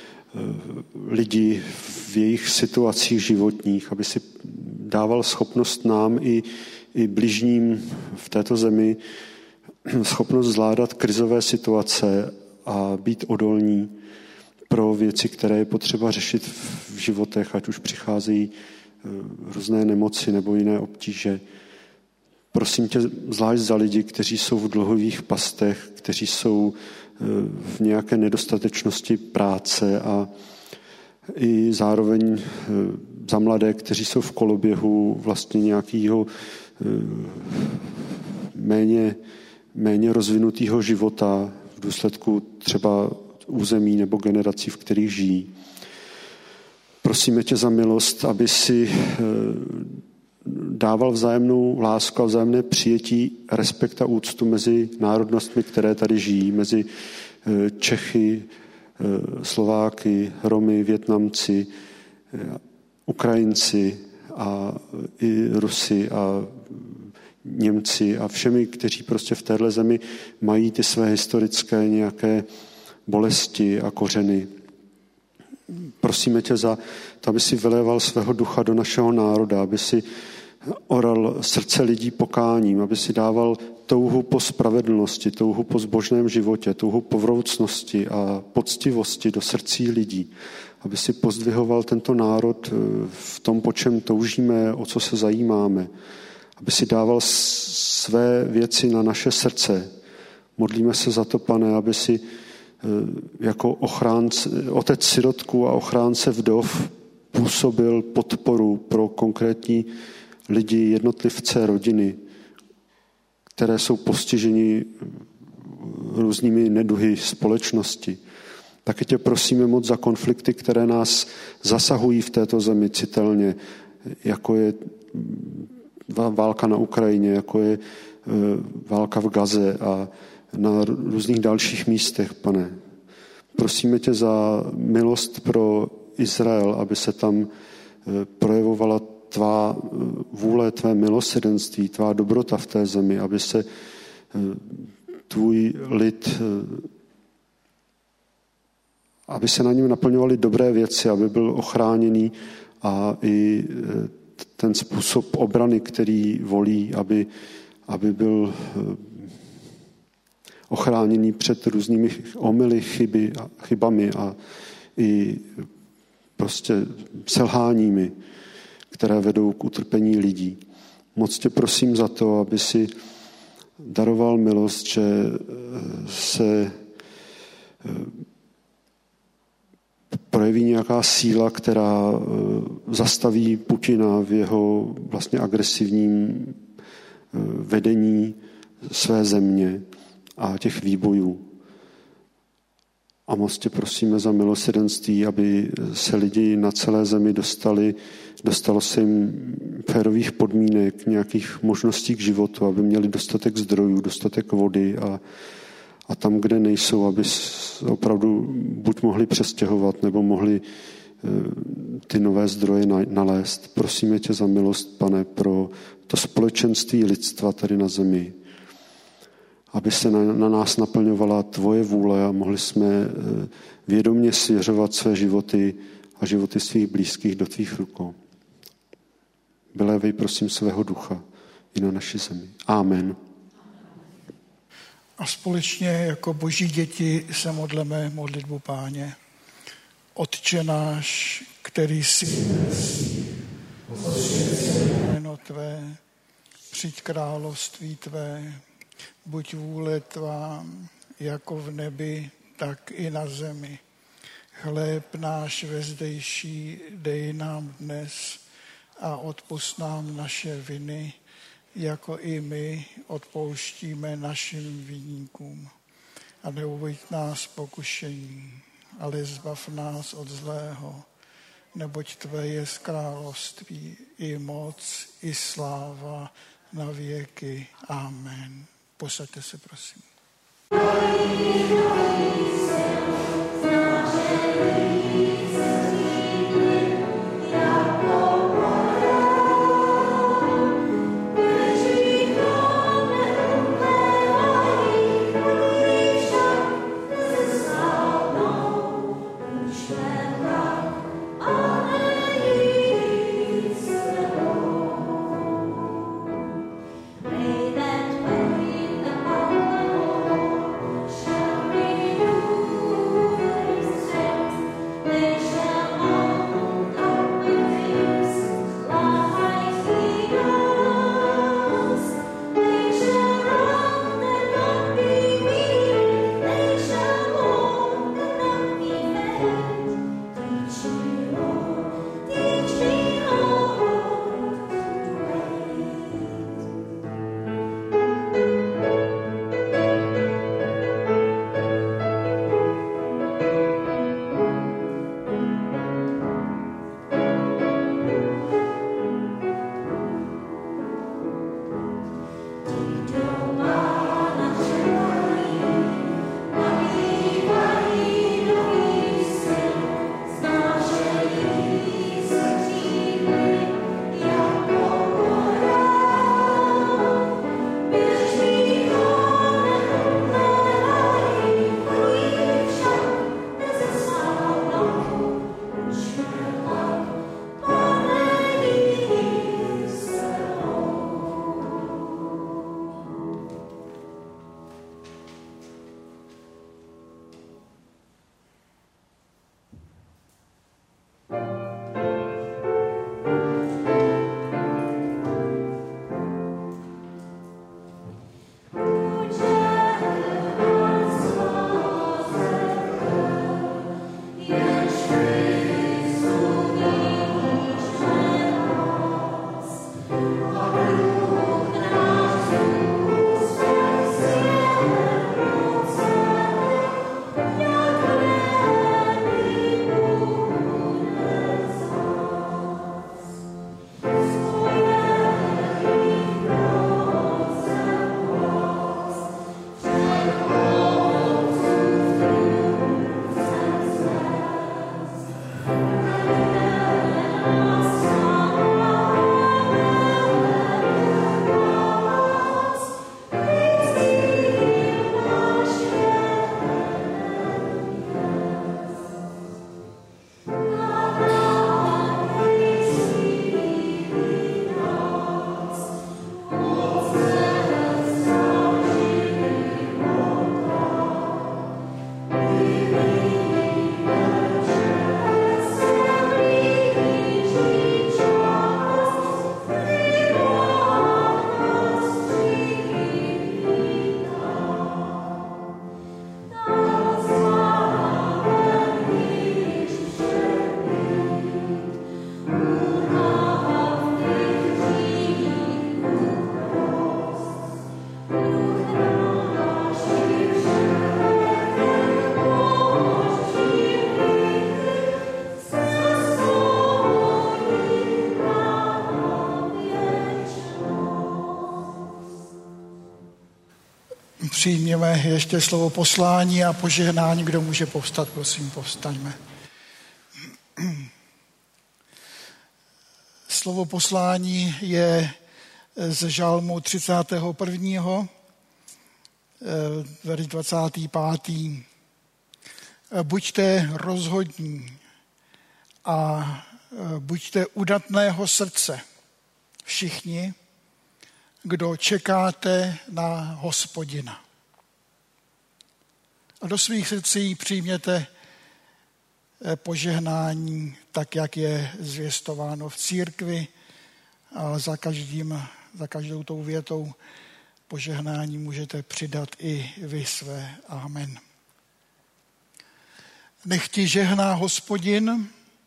lidi v jejich situacích životních, aby si dával schopnost nám i bližním v této zemi, schopnost zvládat krizové situace a být odolní pro věci, které je potřeba řešit v životech, ať už přicházejí různé nemoci nebo jiné obtíže. Prosím tě zvlášť za lidi, kteří jsou v dluhových pastech, kteří jsou v nějaké nedostatečnosti práce, a i zároveň za mladé, kteří jsou v koloběhu vlastně nějakého méně rozvinutého života v důsledku třeba území nebo generací, v kterých žijí. Prosíme tě za milost, aby si dával vzájemnou lásku a vzájemné přijetí, respekt a úctu mezi národnostmi, které tady žijí, mezi Čechy, Slováky, Romy, Vietnamci, Ukrajinci a i Rusy a Němci a všemi, kteří prostě v téhle zemi mají ty své historické nějaké bolesti a kořeny. Prosíme tě za to, aby si vyléval svého ducha do našeho národa, aby si oral srdce lidí pokáním, aby si dával touhu po spravedlnosti, touhu po zbožném životě, touhu po vroucnosti a poctivosti do srdcí lidí, aby si pozdvihoval tento národ v tom, po čem toužíme, o co se zajímáme, aby si dával své věci na naše srdce. Modlíme se za to, Pane, aby si jako otec sirotků a ochránce vdov působil podporu pro konkrétní lidi, jednotlivce, rodiny, které jsou postiženi různými neduhy společnosti. Taky tě prosíme moc za konflikty, které nás zasahují v této zemi citelně, jako je válka na Ukrajině, jako je válka v Gaze a na různých dalších místech, Pane. Prosíme tě za milost pro Izrael, aby se tam projevovala tvá vůle, tvé milosrdenství, tvá dobrota v té zemi, aby se tvůj lid, aby se na něm naplňovaly dobré věci, aby byl ochráněný a i ten způsob obrany, který volí, aby byl ochráněný před různými omyly, chybami a i prostě selháními, které vedou k utrpení lidí. Moc tě prosím za to, aby si daroval milost, že se projeví nějaká síla, která zastaví Putina v jeho vlastně agresivním vedení své země a těch výbojů. A moc tě prosíme za milosrdenství, aby se lidi na celé zemi dostalo se jim férových podmínek, nějakých možností k životu, aby měli dostatek zdrojů, dostatek vody a tam, kde nejsou, aby opravdu buď mohli přestěhovat, nebo mohli ty nové zdroje nalézt. Prosíme tě za milost, Pane, pro to společenství lidstva tady na zemi, aby se na nás naplňovala tvoje vůle a mohli jsme vědomě svěřovat své životy a životy svých blízkých do tvých rukou. Vylévej, prosím, svého ducha i na naši zemi. Amen. A společně jako boží děti se modleme modlitbu Páně. Otče náš, který jsi jméno tvé, přijď království tvé, buď vůle tvá, jako v nebi, tak i na zemi. Chléb náš vezdejší dej nám dnes a odpusť nám naše viny, jako i my odpouštíme našim viníkům. A neuveď nás pokušení, ale zbav nás od zlého, neboť tvé je království, i moc, i sláva na věky. Amen. Posaďte se, prosím. přijměme ještě slovo poslání a požehnání. Kdo může povstat, prosím, povstaňme. Slovo poslání je z žalmu 31. verš 25. Buďte rozhodní a buďte udatného srdce všichni, kdo čekáte na Hospodina. A do svých srdcí přijměte požehnání, tak jak je zvěstováno v církvi, a za každou tou větou požehnání můžete přidat i vy své. Amen. Nech ti žehná Hospodin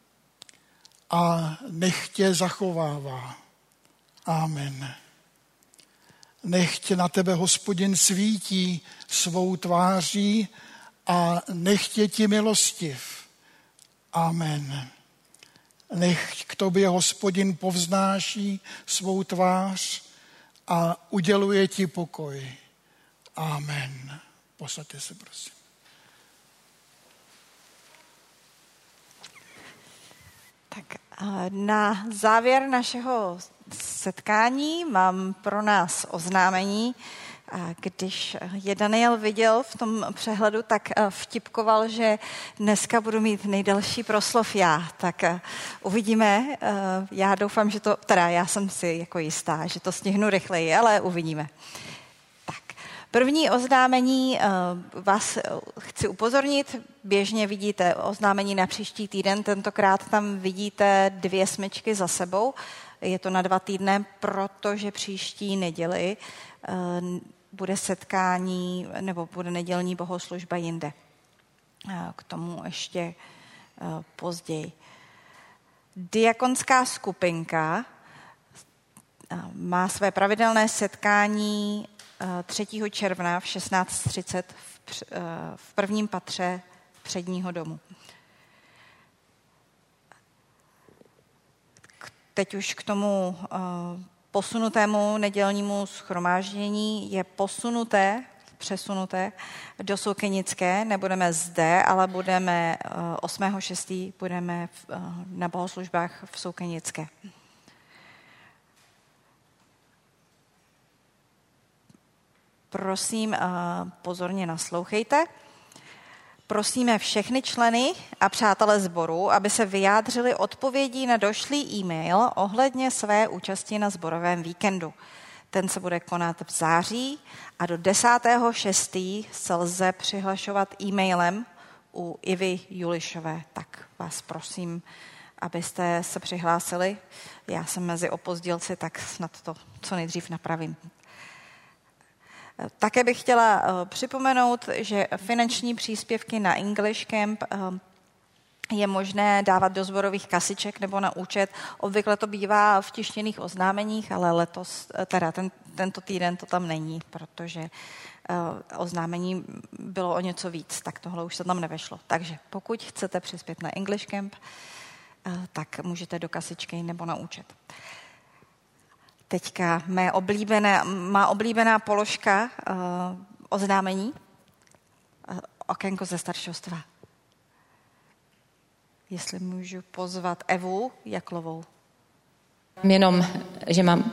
a nech tě zachovává. Amen. Nechť na tebe Hospodin svítí svou tváří a nechť je ti milostiv. Amen. Nechť k tobě Hospodin povznáší svou tvář a uděluje ti pokoj. Amen. Posaďte se, prosím. Tak na závěr našeho setkání mám pro nás oznámení. Když je Daniel viděl v tom přehledu, tak vtipkoval, že dneska budu mít nejdelší proslov já. Tak uvidíme. Já doufám, že to, já jsem si jako jistá, že to stihnu rychleji, ale uvidíme. Tak, první oznámení vás chci upozornit. Běžně vidíte oznámení na příští týden, tentokrát tam vidíte 2 smyčky za sebou. Je to na 2 týdny, protože příští neděli bude setkání nebo bude nedělní bohoslužba jinde. K tomu ještě později. Diakonská skupinka má své pravidelné setkání 3. června v 16:30 v prvním patře předního domu. Teď už k tomu posunutému nedělnímu shromáždění je přesunuté do Soukenické. Nebudeme zde, ale budeme 8.6. budeme na bohoslužbách v Soukenické. Prosím, pozorně naslouchejte. Prosíme všechny členy a přátele sboru, aby se vyjádřili odpovědí na došlý e-mail ohledně své účasti na sborovém víkendu. Ten se bude konat v září a do 10.6. se lze přihlašovat e-mailem u Ivy Julišové. Tak vás prosím, abyste se přihlásili. Já jsem mezi opozdělci, tak snad to co nejdřív napravím. Také bych chtěla připomenout, že finanční příspěvky na English Camp je možné dávat do sborových kasiček nebo na účet. Obvykle to bývá v tištěných oznámeních, ale letos, tento týden to tam není, protože oznámení bylo o něco víc, tak tohle už se tam nevešlo. Takže pokud chcete přispět na English Camp, tak můžete do kasičky nebo na účet. Teďka má oblíbená položka oznámení, okénko ze staršostva. Jestli můžu pozvat Evu Jaklovou. Jenom, že mám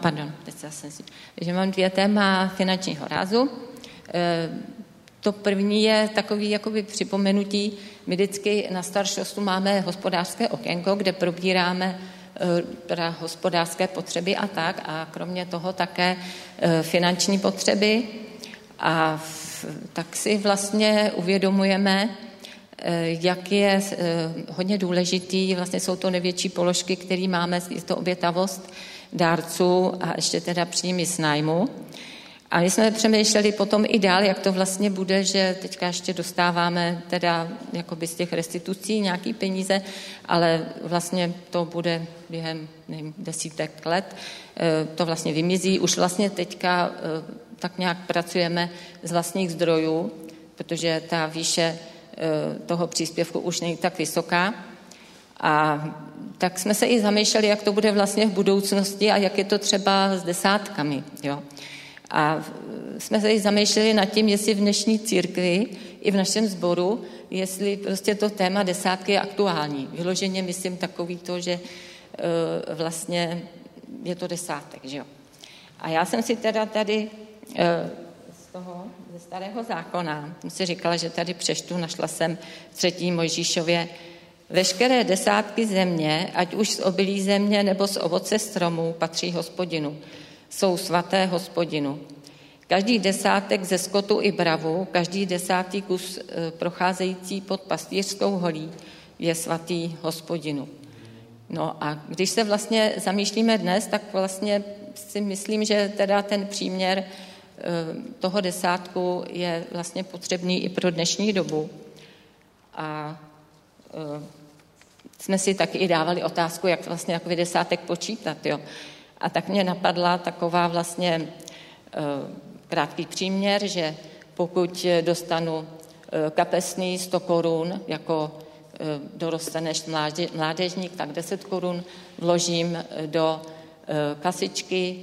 2 téma finančního rázu. To první je takový jakoby připomenutí. My vždycky na staršostu máme hospodářské okénko, kde probíráme hospodářské potřeby a tak, a kromě toho také finanční potřeby. A tak si vlastně uvědomujeme, jak je hodně důležitý, vlastně jsou to největší položky, které máme, je to obětavost dárců a ještě teda příjmy z nájmu. A my jsme přemýšleli potom i dál, jak to vlastně bude, že teďka ještě dostáváme teda jakoby z těch restitucí nějaký peníze, ale vlastně to bude během desítek let, to vlastně vymizí. Už vlastně teďka tak nějak pracujeme z vlastních zdrojů, protože ta výše toho příspěvku už není tak vysoká. A tak jsme se i zamýšleli, jak to bude vlastně v budoucnosti a jak je to třeba s desátkami, jo. A jsme se zamýšleli nad tím, jestli v dnešní církvi i v našem sboru, jestli prostě to téma desátky je aktuální. Vyloženě myslím takový to, že vlastně je to desátek, že jo. A já jsem si teda tady ze Starého zákona, jsem si říkala, že tady přečtu, našla jsem 3. Mojžíšově: veškeré desátky země, ať už z obilí země nebo z ovoce stromů, patří Hospodinu. Jsou svaté Hospodinu. Každý desátek ze skotu i bravu, každý desátý kus procházející pod pastýřskou holí je svatý Hospodinu. No a když se vlastně zamýšlíme dnes, tak vlastně si myslím, že teda ten příměr toho desátku je vlastně potřebný i pro dnešní dobu. A jsme si taky i dávali otázku, jak vlastně takový desátek počítat, jo. A tak mě napadla taková vlastně krátký příměr, že pokud dostanu kapesný 100 korun, jako dorosteneš mládežník, tak 10 korun vložím do kasičky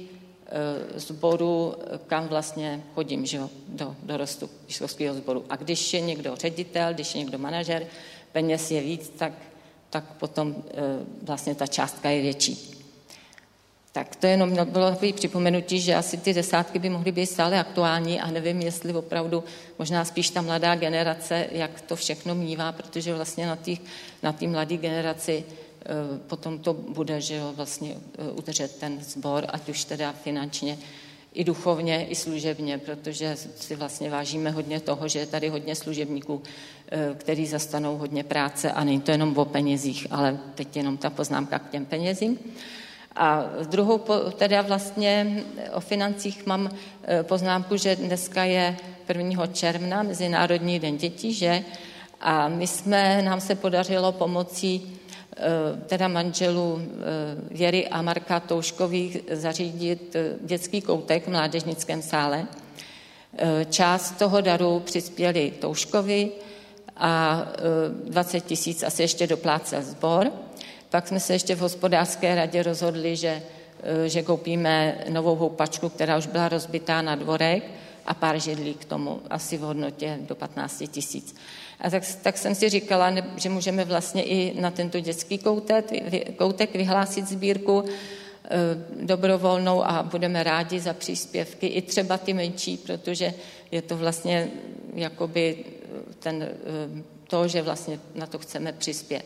sboru, kam vlastně chodím, že jo, do dorostu školského sboru. A když je někdo ředitel, když je někdo manažer, peněz je víc, tak potom vlastně ta částka je větší. Tak to jenom bylo takové připomenutí, že asi ty desátky by mohly být stále aktuální a nevím, jestli opravdu možná spíš ta mladá generace, jak to všechno mívá, protože vlastně na té mladé generaci potom to bude, že jo, vlastně udržet ten sbor, ať už teda finančně, i duchovně, i služebně, protože si vlastně vážíme hodně toho, že je tady hodně služebníků, který zastanou hodně práce a není to jenom o penězích, ale teď jenom ta poznámka k těm penězím. A druhou teda vlastně o financích mám poznámku, že dneska je 1. června, Mezinárodní den dětí, že? A nám se podařilo pomocí teda manželů Věry a Marka Touškových zařídit dětský koutek v mládežnickém sále. Část toho daru přispěli Touškovi a 20 000 asi ještě doplácel sbor. Pak jsme se ještě v hospodářské radě rozhodli, že koupíme novou houpačku, která už byla rozbitá na dvorek a pár židlí k tomu, asi v hodnotě do 15 000. A tak jsem si říkala, že můžeme vlastně i na tento dětský koutek vyhlásit sbírku dobrovolnou a budeme rádi za příspěvky, i třeba ty menší, protože je to vlastně jakoby to, že vlastně na to chceme přispět.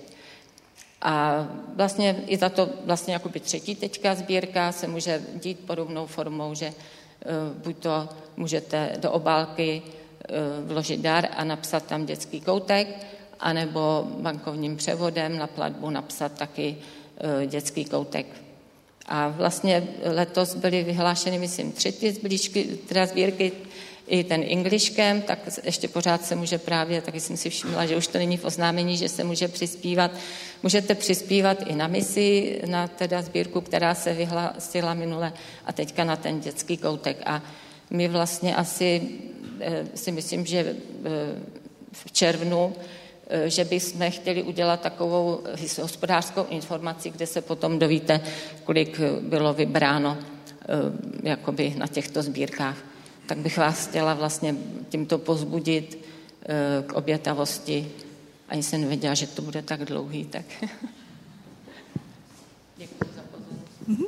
A vlastně i za to vlastně jakoby 3. teďka sbírka se může dít podobnou formou, že buď to můžete do obálky vložit dar a napsat tam dětský koutek, anebo bankovním převodem na platbu napsat taky dětský koutek. A vlastně letos byly vyhlášeny, myslím, 3 sbírky, i ten Englishkem, tak ještě pořád se může právě, taky jsem si všimla, že už to není v oznámení, že se může přispívat. Můžete přispívat i na misi, na teda sbírku, která se vyhlásila minule a teďka na ten dětský koutek. A my vlastně asi si myslím, že v červnu, že bychom chtěli udělat takovou hospodářskou informaci, kde se potom dovíte, kolik bylo vybráno jakoby na těchto sbírkách. Tak bych vás chtěla vlastně tímto povzbudit k obětavosti. Ani jsem nevěděla, že to bude tak dlouhý, tak děkuji za pozornost.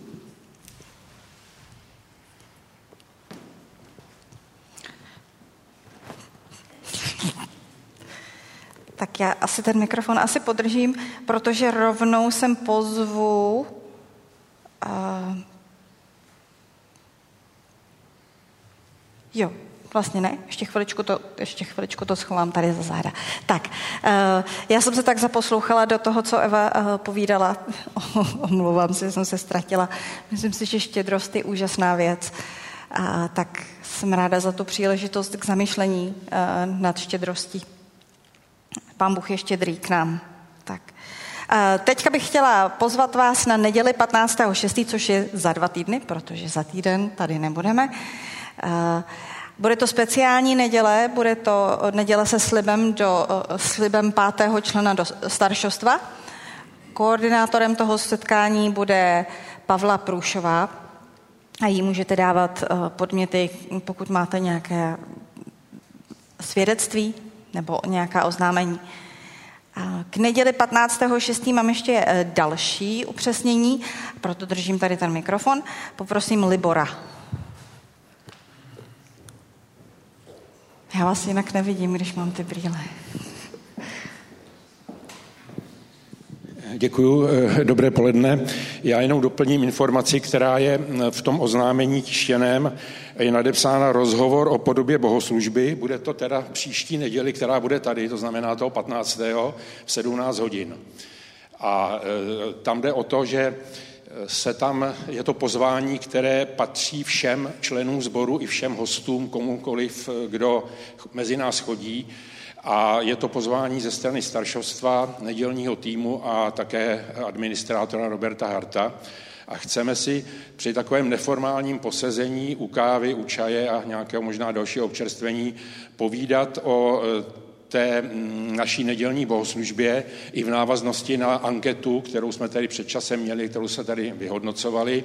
Tak já asi ten mikrofon podržím, protože rovnou sem pozvu jo, vlastně ne, ještě chviličku to schovám tady za záda. Tak, já jsem se tak zaposlouchala do toho, co Eva povídala. Omlouvám se, jsem se ztratila. Myslím si, že štědrost je úžasná věc. Tak jsem ráda za tu příležitost k zamyšlení nad štědrostí. Pán Bůh je štědrý k nám. Tak. Teďka bych chtěla pozvat vás na neděli 15.6., což je za 2 týdny, protože za týden tady nebudeme. Bude to speciální neděle, bude to neděle se slibem 5. člena do staršostva. Koordinátorem toho setkání bude Pavla Průšová. A jí můžete dávat podněty, pokud máte nějaké svědectví nebo nějaká oznámení. K neděli 15.6. mám ještě další upřesnění, proto držím tady ten mikrofon. Poprosím Libora. Já vás jinak nevidím, když mám ty brýle. Děkuju, dobré poledne. Já jenom doplním informaci, která je v tom oznámení tištěném. Je nadepsána rozhovor o podobě bohoslužby. Bude to teda příští neděli, která bude tady, to znamená toho 15. v 17 hodin. A tam jde o to, že je to pozvání, které patří všem členům sboru i všem hostům, komukoliv, kdo mezi nás chodí. A je to pozvání ze strany staršovstva, nedělního týmu a také administrátora Roberta Harta. A chceme si při takovém neformálním posezení u kávy, u čaje a nějakého možná dalšího občerstvení povídat o té naší nedělní bohoslužbě i v návaznosti na anketu, kterou jsme tady před časem měli, kterou se tady vyhodnocovali.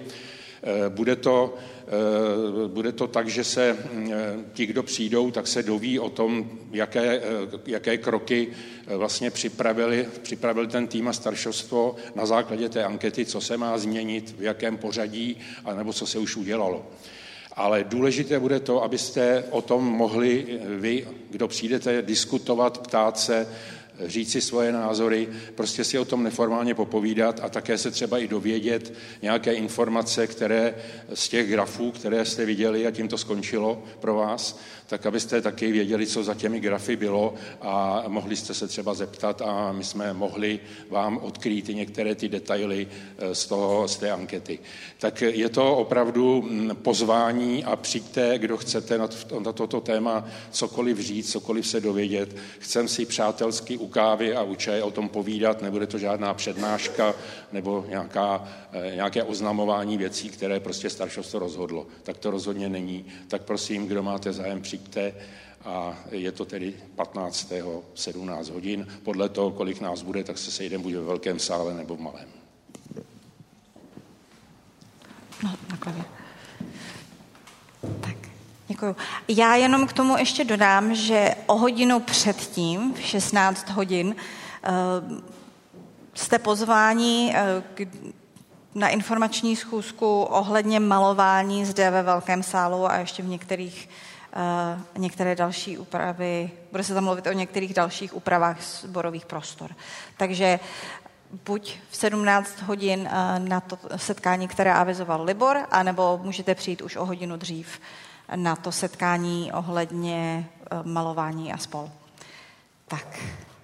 Bude to tak, že se ti, kdo přijdou, tak se doví o tom, jaké kroky vlastně připravil ten tým a staršovstvo na základě té ankety, co se má změnit, v jakém pořadí, anebo co se už udělalo. Ale důležité bude to, abyste o tom mohli vy, kdo přijdete, diskutovat, ptát se, říct si svoje názory, prostě si o tom neformálně popovídat a také se třeba i dovědět nějaké informace, které z těch grafů, které jste viděli a tím to skončilo pro vás, tak abyste taky věděli, co za těmi grafy bylo a mohli jste se třeba zeptat a my jsme mohli vám odkrýt i některé ty detaily z té ankety. Tak je to opravdu pozvání a přijďte, kdo chcete na toto téma cokoliv říct, cokoliv se dovědět. Chcem si přátelsky u kávy a u čaje o tom povídat, nebude to žádná přednáška nebo nějaké oznamování věcí, které prostě staršovstvo rozhodlo. Tak to rozhodně není. Tak prosím, kdo máte zájem, přijďte a je to tedy 15. 17 hodin. Podle toho, kolik nás bude, tak se sejdeme buď ve velkém sále nebo v malém. No, takhle. Tak. Děkuju. Já jenom k tomu ještě dodám, že o hodinu předtím, v 16 hodin, jste pozváni na informační schůzku ohledně malování zde ve velkém sálu a ještě v některé další úpravy. Bude se tam mluvit o některých dalších úpravách sborových prostor. Takže buď v 17 hodin na to setkání, které avizoval Libor, anebo můžete přijít už o hodinu dřív na to setkání ohledně malování a spol. Tak.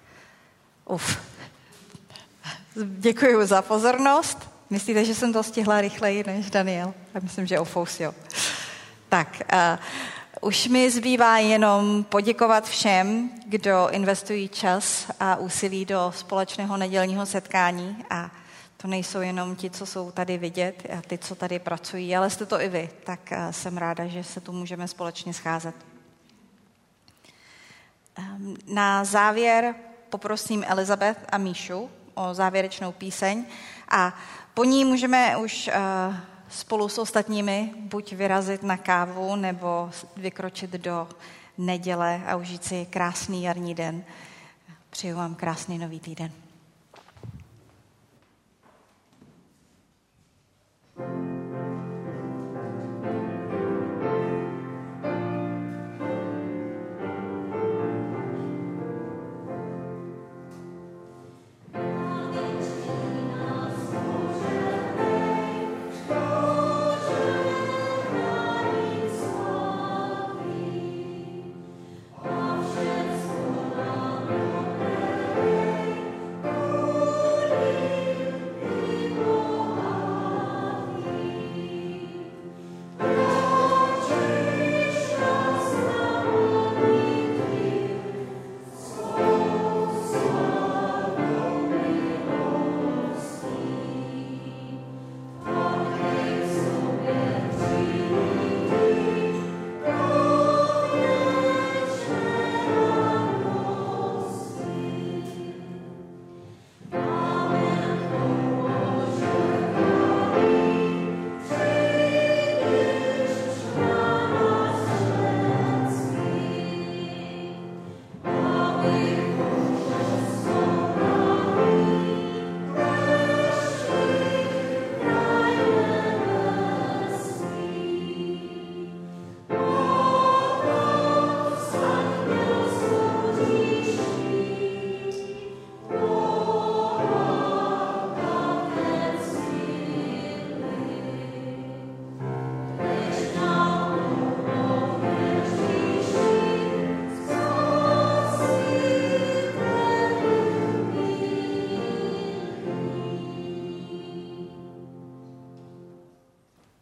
Děkuji za pozornost. Myslíte, že jsem to stihla rychleji než Daniel? Já myslím, že ofous, jo. Tak, už mi zbývá jenom poděkovat všem, kdo investují čas a úsilí do společného nedělního setkání. A to nejsou jenom ti, co jsou tady vidět a ty, co tady pracují, ale jste to i vy. Tak jsem ráda, že se tu můžeme společně scházet. Na závěr poprosím Elizabeth a Míšu o závěrečnou píseň a po ní můžeme už spolu s ostatními buď vyrazit na kávu nebo vykročit do neděle a užít si krásný jarní den. Přeju vám krásný nový týden.